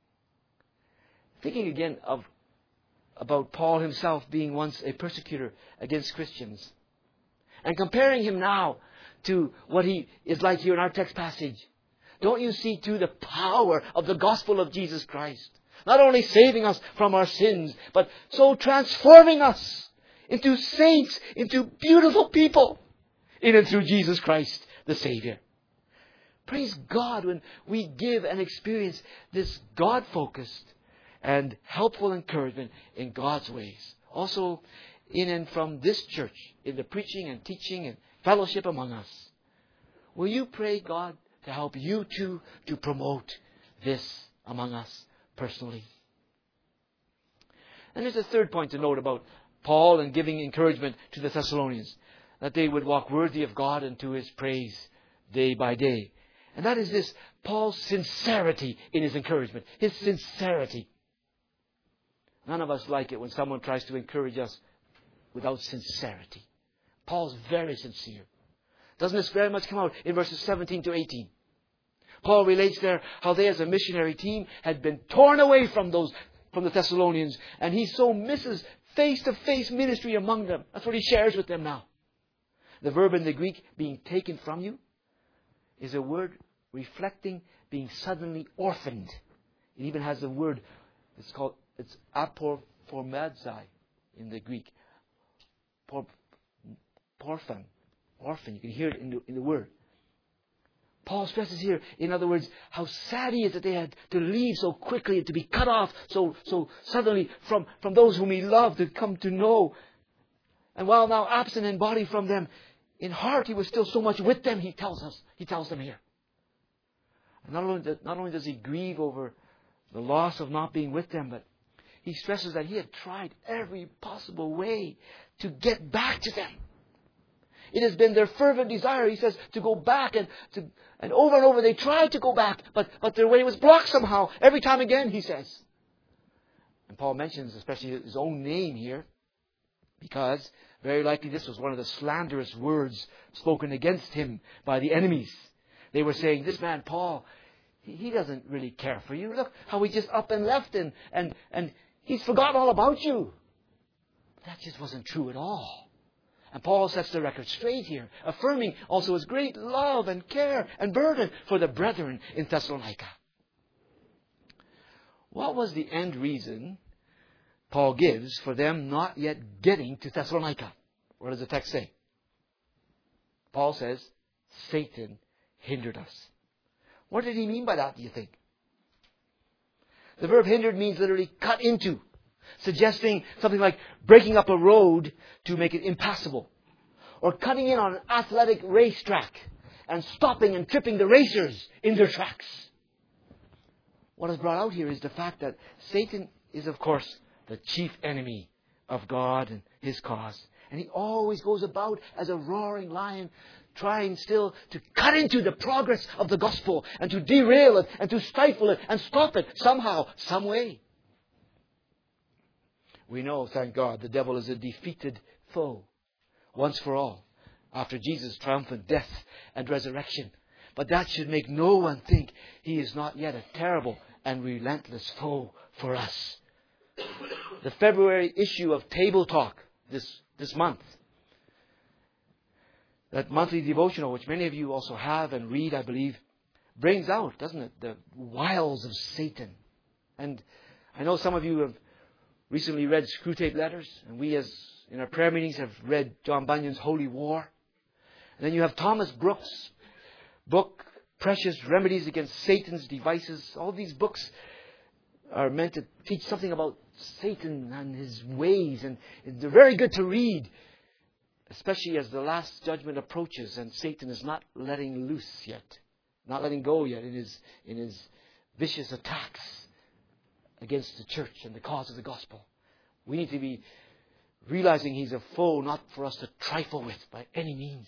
Thinking again about Paul himself being once a persecutor against Christians, and comparing him now to what he is like here in our text passage, don't you see too the power of the gospel of Jesus Christ? Not only saving us from our sins, but so transforming us into saints, into beautiful people in and through Jesus Christ, the Savior. Praise God when we give and experience this God-focused and helpful encouragement in God's ways. Also in and from this church, in the preaching and teaching and fellowship among us. Will you pray God to help you too to promote this among us personally? And there's a third point to note about Paul and giving encouragement to the Thessalonians, that they would walk worthy of God and to His praise day by day. And that is this, Paul's sincerity in his encouragement. His sincerity. None of us like it when someone tries to encourage us without sincerity. Paul's very sincere. Doesn't this very much come out in verses 17 to 18? Paul relates there how they as a missionary team had been torn away from the Thessalonians. And he so misses face-to-face ministry among them. That's what he shares with them now. The verb in the Greek, being taken from you, is a word reflecting being suddenly orphaned. It even has a word, it's aporphomadzai in the Greek. Orphan. You can hear it in the word. Paul stresses here, in other words, how sad he is that they had to leave so quickly and to be cut off so suddenly from those whom he loved to come to know. And while now absent in body from them, in heart he was still so much with them, he tells them here. And not only does he grieve over the loss of not being with them, but he stresses that he had tried every possible way to get back to them. It has been their fervent desire, he says, to go back and over they tried to go back, but their way was blocked somehow. Every time again, he says. And Paul mentions especially his own name here, because very likely this was one of the slanderous words spoken against him by the enemies. They were saying, this man Paul, he doesn't really care for you. Look how he just up and left and he's forgotten all about you. That just wasn't true at all. And Paul sets the record straight here, affirming also his great love and care and burden for the brethren in Thessalonica. What was the end reason Paul gives for them not yet getting to Thessalonica? What does the text say? Paul says, Satan hindered us. What did he mean by that, do you think? The verb hindered means literally cut into, suggesting something like breaking up a road to make it impassable, or cutting in on an athletic racetrack and stopping and tripping the racers in their tracks. What is brought out here is the fact that Satan is, of course, the chief enemy of God and His cause. And he always goes about as a roaring lion, trying still to cut into the progress of the gospel and to derail it and to stifle it and stop it somehow, some way. We know, thank God, the devil is a defeated foe once for all after Jesus' triumphant death and resurrection. But that should make no one think he is not yet a terrible and relentless foe for us. The February issue of Table Talk this month, that monthly devotional, which many of you also have and read, I believe, brings out, doesn't it, the wiles of Satan. And I know some of you have recently read Screwtape Letters, and we in our prayer meetings have read John Bunyan's Holy War. And then you have Thomas Brooks' book, Precious Remedies Against Satan's Devices. All these books are meant to teach something about Satan and his ways, and they're very good to read, especially as the last judgment approaches and Satan is not letting loose yet, not letting go yet in his vicious attacks against the church and the cause of the gospel. We need to be realizing he's a foe not for us to trifle with by any means.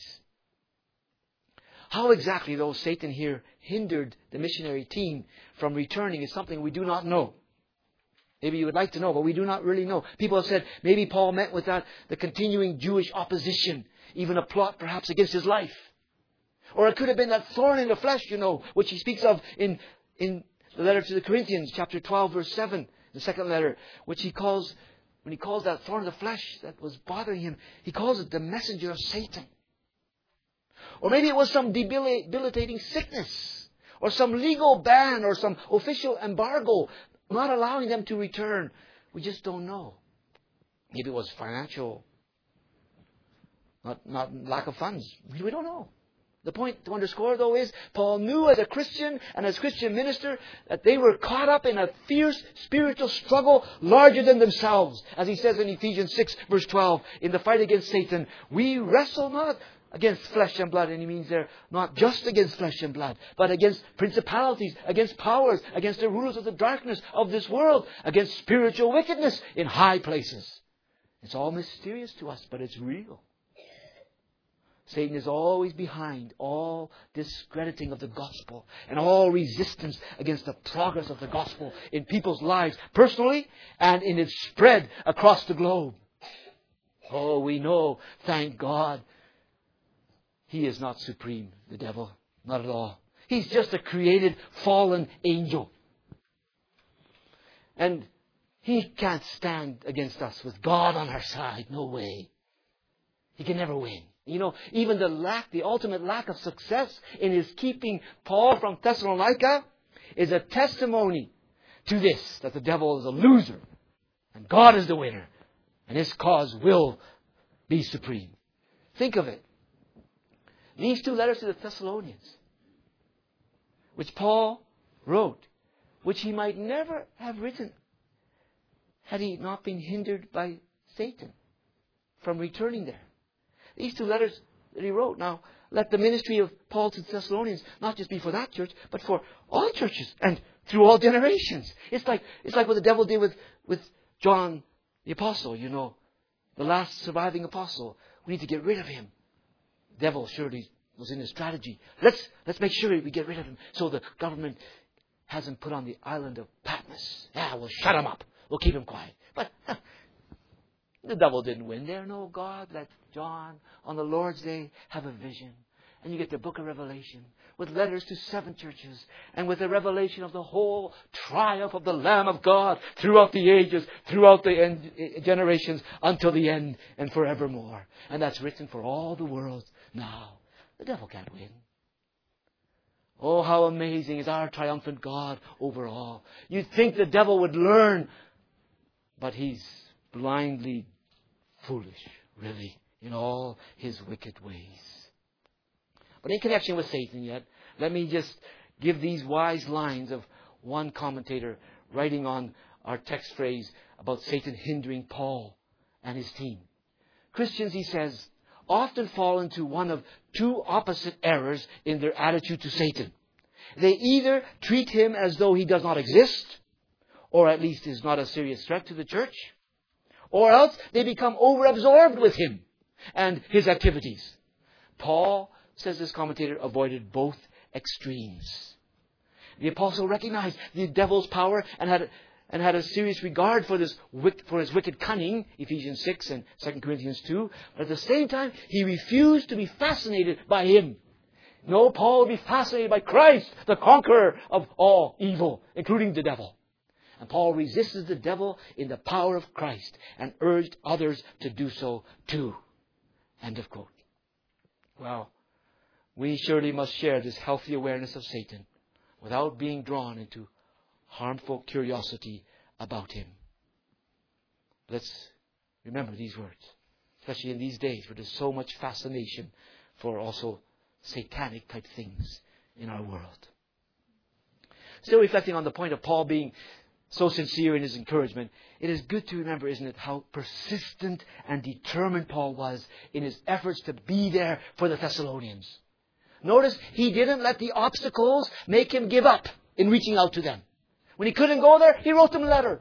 How exactly, though, Satan here hindered the missionary team from returning is something we do not know. Maybe you would like to know, but we do not really know. People have said maybe Paul meant with that the continuing Jewish opposition, even a plot perhaps against his life. Or it could have been that thorn in the flesh, which he speaks of in the letter to the Corinthians, chapter 12, verse 7, the second letter, which when he calls that thorn in the flesh that was bothering him, he calls it the messenger of Satan. Or maybe it was some debilitating sickness, or some legal ban, or some official embargo not allowing them to return. We just don't know. Maybe it was financial, not lack of funds. We don't know. The point to underscore, though, is Paul knew as a Christian and as Christian minister that they were caught up in a fierce spiritual struggle larger than themselves. As he says in Ephesians 6, verse 12, in the fight against Satan, we wrestle not against flesh and blood. And he means there, not just against flesh and blood, but against principalities, against powers, against the rulers of the darkness of this world, against spiritual wickedness in high places. It's all mysterious to us, but it's real. Satan is always behind all discrediting of the gospel and all resistance against the progress of the gospel in people's lives, personally and in its spread across the globe. Oh, we know, thank God, he is not supreme, the devil. Not at all. He's just a created, fallen angel. And he can't stand against us with God on our side. No way. He can never win. You know, even the ultimate lack of success in his keeping Paul from Thessalonica is a testimony to this, that the devil is a loser and God is the winner and his cause will be supreme. Think of it. These two letters to the Thessalonians, which Paul wrote, which he might never have written had he not been hindered by Satan from returning there. These two letters that he wrote. Now, let the ministry of Paul to the Thessalonians not just be for that church, but for all churches and through all generations. It's like what the devil did with John the Apostle, you know, the last surviving apostle. We need to get rid of him. The devil surely was in his strategy. Let's make sure we get rid of him so the government has him put on the island of Patmos. Yeah, we'll shut him up. We'll keep him quiet. But the devil didn't win there. No, God let John on the Lord's Day have a vision. And you get the book of Revelation with letters to 7 churches and with the revelation of the whole triumph of the Lamb of God throughout the ages, throughout the generations, until the end and forevermore. And that's written for all the world now. The devil can't win. Oh, how amazing is our triumphant God over all. You'd think the devil would learn, but he's blindly foolish, really, in all his wicked ways. But in connection with Satan yet, let me just give these wise lines of one commentator writing on our text phrase about Satan hindering Paul and his team. Christians, he says, often fall into one of two opposite errors in their attitude to Satan. They either treat him as though he does not exist, or at least is not a serious threat to the church, or else they become overabsorbed with him and his activities. Paul, says this commentator, avoided both extremes. The apostle recognized the devil's power and had a serious regard for his wicked cunning, Ephesians 6 and 2 Corinthians 2. But at the same time, he refused to be fascinated by him. No, Paul would be fascinated by Christ, the conqueror of all evil, including the devil. And Paul resisted the devil in the power of Christ and urged others to do so too. End of quote. Well, we surely must share this healthy awareness of Satan without being drawn into harmful curiosity about him. Let's remember these words, especially in these days where there's so much fascination for also satanic type things in our world. Still reflecting on the point of Paul being so sincere in his encouragement, it is good to remember, isn't it, how persistent and determined Paul was in his efforts to be there for the Thessalonians. Notice he didn't let the obstacles make him give up in reaching out to them. When he couldn't go there, he wrote them a letter.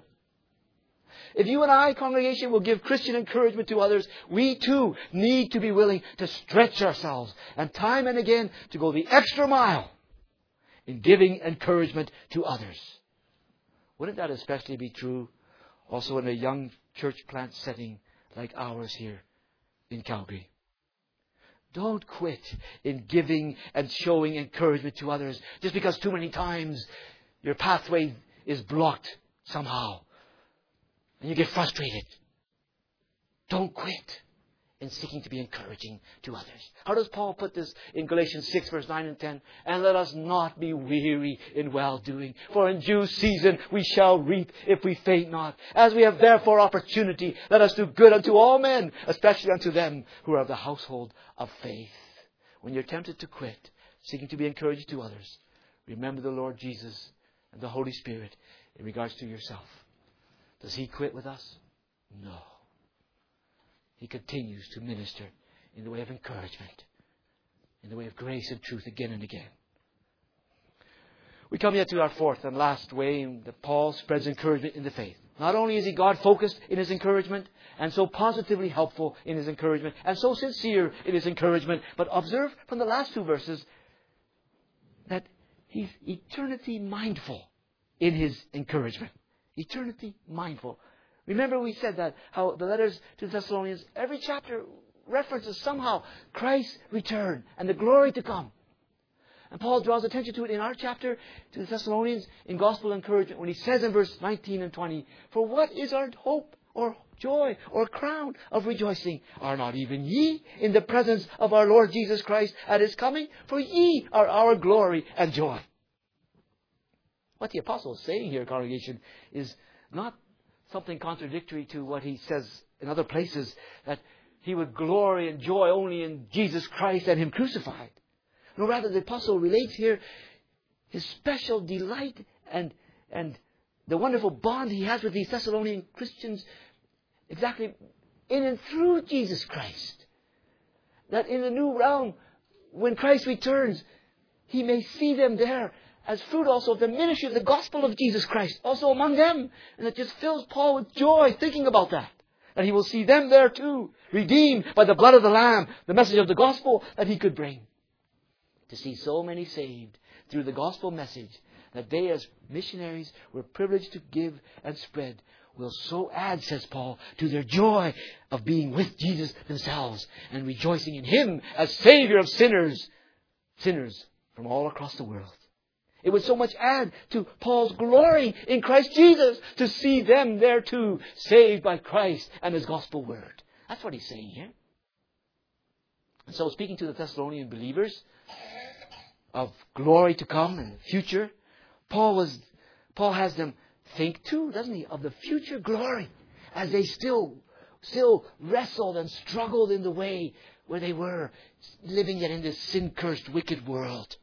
If you and I, congregation, will give Christian encouragement to others, we too need to be willing to stretch ourselves and time and again to go the extra mile in giving encouragement to others. Wouldn't that especially be true also in a young church plant setting like ours here in Calgary? Don't quit in giving and showing encouragement to others just because too many times your pathway is blocked somehow and you get frustrated. Don't quit in seeking to be encouraging to others. How does Paul put this in Galatians 6 verse 9 and 10? And let us not be weary in well-doing, for in due season we shall reap if we faint not. As we have therefore opportunity, let us do good unto all men, especially unto them who are of the household of faith. When you're tempted to quit, seeking to be encouraging to others, remember the Lord Jesus and the Holy Spirit in regards to yourself. Does He quit with us? No. He continues to minister in the way of encouragement, in the way of grace and truth again and again. We come yet to our fourth and last way that Paul spreads encouragement in the faith. Not only is he God-focused in his encouragement and so positively helpful in his encouragement and so sincere in his encouragement, but observe from the last two verses that he's eternity mindful in his encouragement. Eternity mindful. Remember we said that how the letters to the Thessalonians, every chapter references somehow Christ's return and the glory to come. And Paul draws attention to it in our chapter to the Thessalonians in Gospel Encouragement when he says in verse 19 and 20, "For what is our hope or joy or crown of rejoicing? Are not even ye in the presence of our Lord Jesus Christ at His coming? For ye are our glory and joy." What the apostle is saying here, congregation, is not something contradictory to what he says in other places, that he would glory and joy only in Jesus Christ and Him crucified. No, rather the apostle relates here his special delight and the wonderful bond he has with these Thessalonian Christians exactly in and through Jesus Christ. That in the new realm, when Christ returns, He may see them there as fruit also of the ministry of the gospel of Jesus Christ, also among them. And it just fills Paul with joy thinking about that. That he will see them there too, redeemed by the blood of the Lamb, the message of the gospel that he could bring. To see so many saved through the gospel message that they as missionaries were privileged to give and spread will so add, says Paul, to their joy of being with Jesus themselves and rejoicing in Him as Savior of sinners from all across the world. It would so much add to Paul's glory in Christ Jesus to see them there too, saved by Christ and His gospel word. That's what he's saying here. And so speaking to the Thessalonian believers of glory to come and future, Paul has them think too, doesn't he, of the future glory as they still wrestled and struggled in the way where they were living yet in this sin-cursed, wicked world.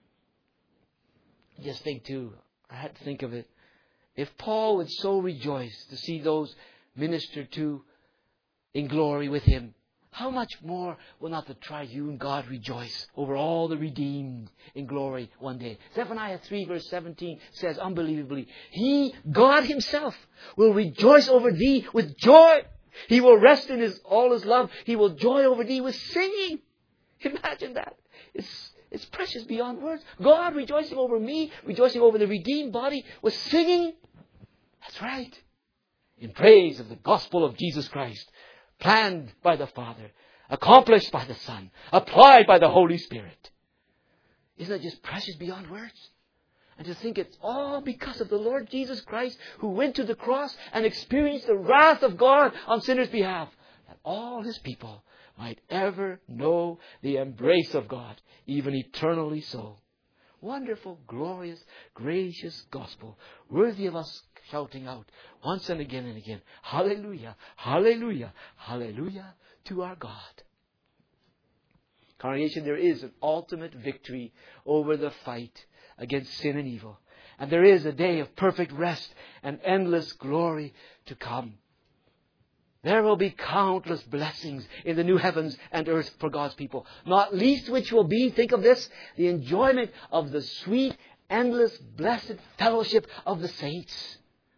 Just think too, I had to think of it. If Paul would so rejoice to see those ministered to in glory with him, how much more will not the triune God rejoice over all the redeemed in glory one day? Zephaniah 3 verse 17 says unbelievably, He, God Himself, will rejoice over thee with joy. He will rest in all His love. He will joy over thee with singing. Imagine that. It's precious beyond words. God rejoicing over me, rejoicing over the redeemed body with singing. That's right. In praise of the gospel of Jesus Christ, planned by the Father, accomplished by the Son, applied by the Holy Spirit. Isn't it just precious beyond words? And to think it's all because of the Lord Jesus Christ who went to the cross and experienced the wrath of God on sinners' behalf, that all His people might ever know the embrace of God, even eternally so. Wonderful, glorious, gracious gospel, worthy of us shouting out once and again, Hallelujah, Hallelujah, Hallelujah to our God. Congregation, there is an ultimate victory over the fight against sin and evil. And there is a day of perfect rest and endless glory to come. There will be countless blessings in the new heavens and earth for God's people. Not least which will be, think of this, the enjoyment of the sweet, endless, blessed fellowship of the saints.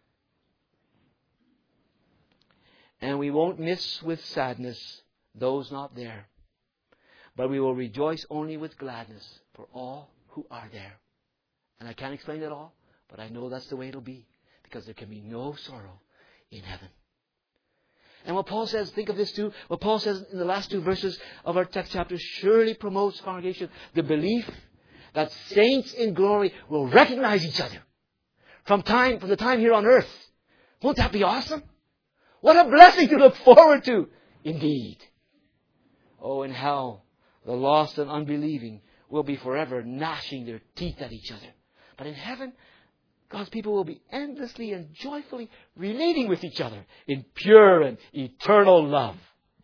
And we won't miss with sadness those not there. But we will rejoice only with gladness for all who are there. And I can't explain it all, but I know that's the way it'll be. Because there can be no sorrow in heaven. And what Paul says, think of this too, what Paul says in the last two verses of our text chapter surely promotes, congregation, the belief that saints in glory will recognize each other from the time here on earth. Won't that be awesome? What a blessing to look forward to, indeed. Oh, in hell, the lost and unbelieving will be forever gnashing their teeth at each other. But in heaven, God's people will be endlessly and joyfully relating with each other in pure and eternal love.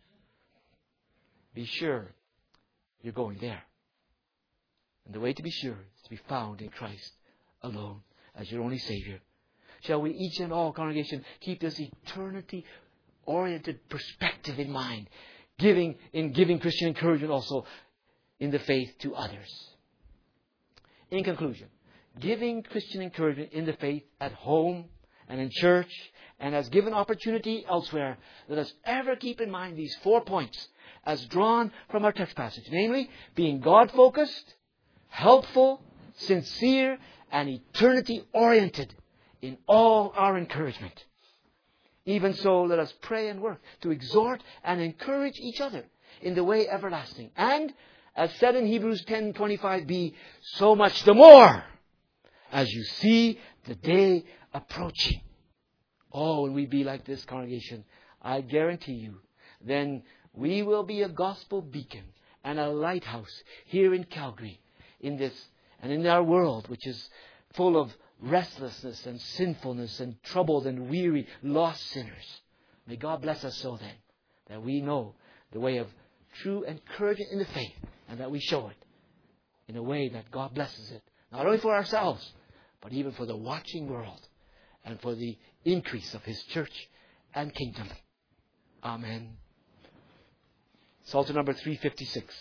Be sure you're going there. And the way to be sure is to be found in Christ alone as your only Savior. Shall we each and all, congregation, keep this eternity-oriented perspective in mind, giving Christian encouragement also in the faith to others. In conclusion, giving Christian encouragement in the faith at home and in church and as given opportunity elsewhere, let us ever keep in mind these 4 points as drawn from our text passage. Namely, being God-focused, helpful, sincere, and eternity-oriented in all our encouragement. Even so, let us pray and work to exhort and encourage each other in the way everlasting. And as said in Hebrews 10:25b, so much the more as you see the day approaching. Oh, when we be like this congregation, I guarantee you, then we will be a gospel beacon and a lighthouse here in Calgary, in this and in our world, which is full of restlessness and sinfulness and troubled and weary, lost sinners. May God bless us so then, that we know the way of true encouragement in the faith, and that we show it in a way that God blesses it, not only for ourselves, but even for the watching world and for the increase of His church and kingdom. Amen. Psalter number 356.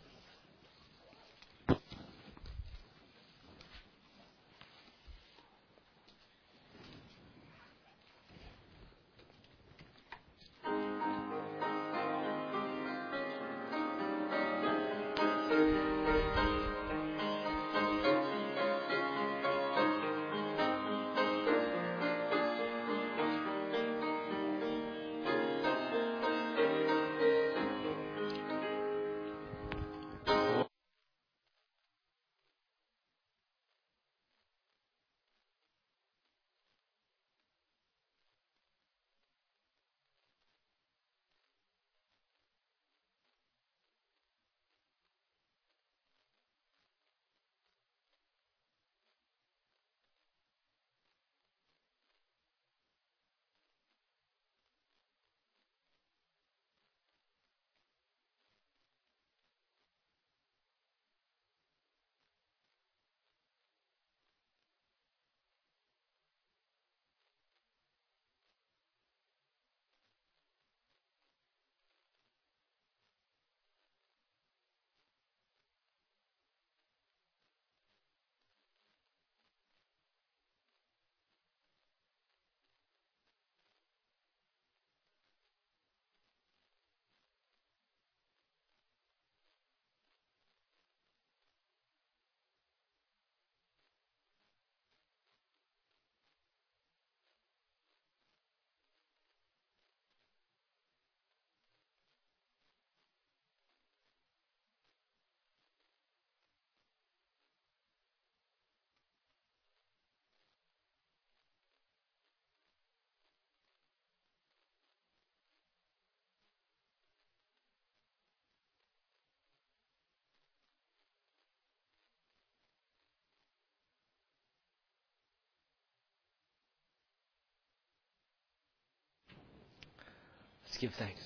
Let's give thanks.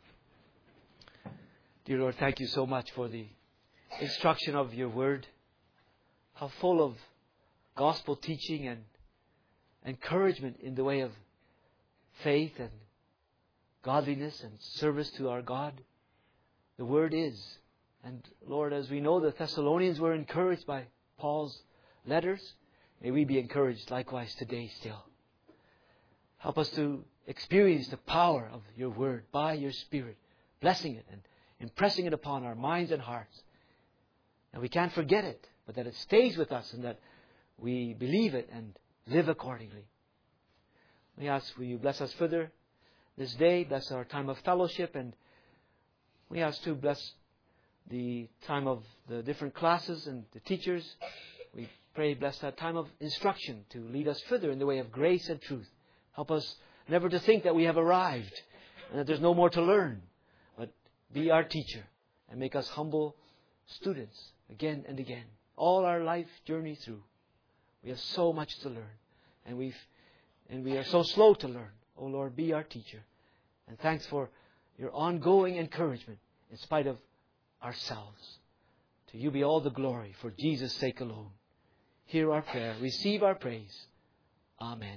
Dear Lord, thank you so much for the instruction of your word. How full of gospel teaching and encouragement in the way of faith and godliness and service to our God the word is. And Lord, as we know the Thessalonians were encouraged by Paul's letters, may we be encouraged likewise today still. Help us to experience the power of your word by your Spirit, blessing it and impressing it upon our minds and hearts. And we can't forget it, but that it stays with us and that we believe it and live accordingly. We ask, will you bless us further this day, bless our time of fellowship, and we ask to bless the time of the different classes and the teachers. We pray, bless that time of instruction to lead us further in the way of grace and truth. Help us never to think that we have arrived and that there's no more to learn, but be our teacher and make us humble students again and again. All our life journey through, we have so much to learn, and we are so slow to learn. Oh Lord, be our teacher. And thanks for your ongoing encouragement in spite of ourselves. To you be all the glory for Jesus' sake alone. Hear our prayer. Receive our praise. Amen.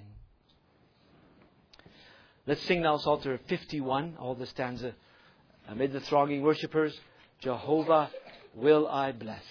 Let's sing now Psalter 51, all the stanza amid the thronging worshippers. Jehovah will I bless.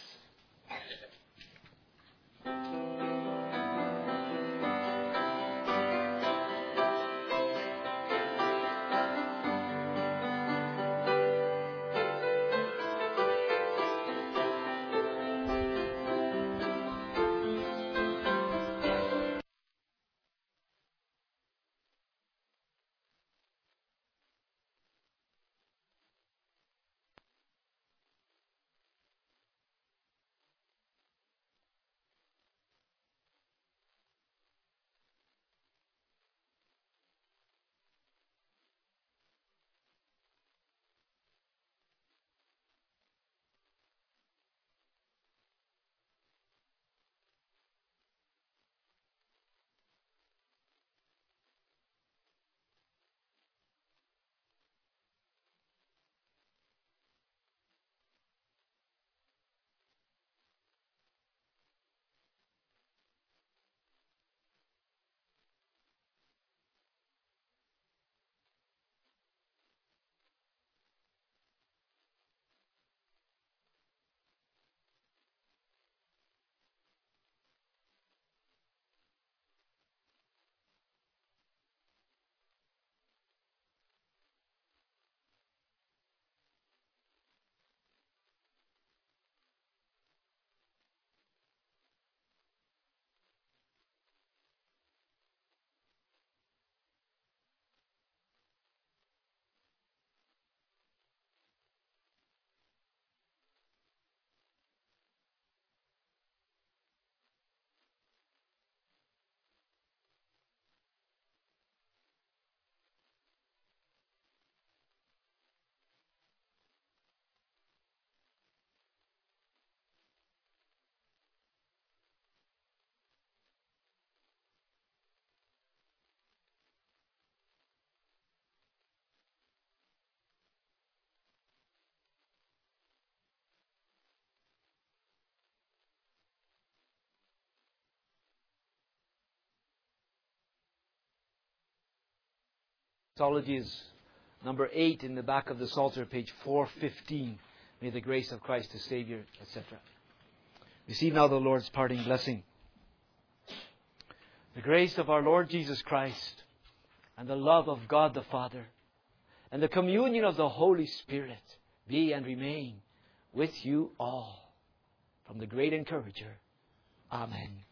Doxology is number 8 in the back of the Psalter, page 415. May the grace of Christ the Savior, etc. Receive now the Lord's parting blessing. The grace of our Lord Jesus Christ and the love of God the Father and the communion of the Holy Spirit be and remain with you all. From the great Encourager. Amen.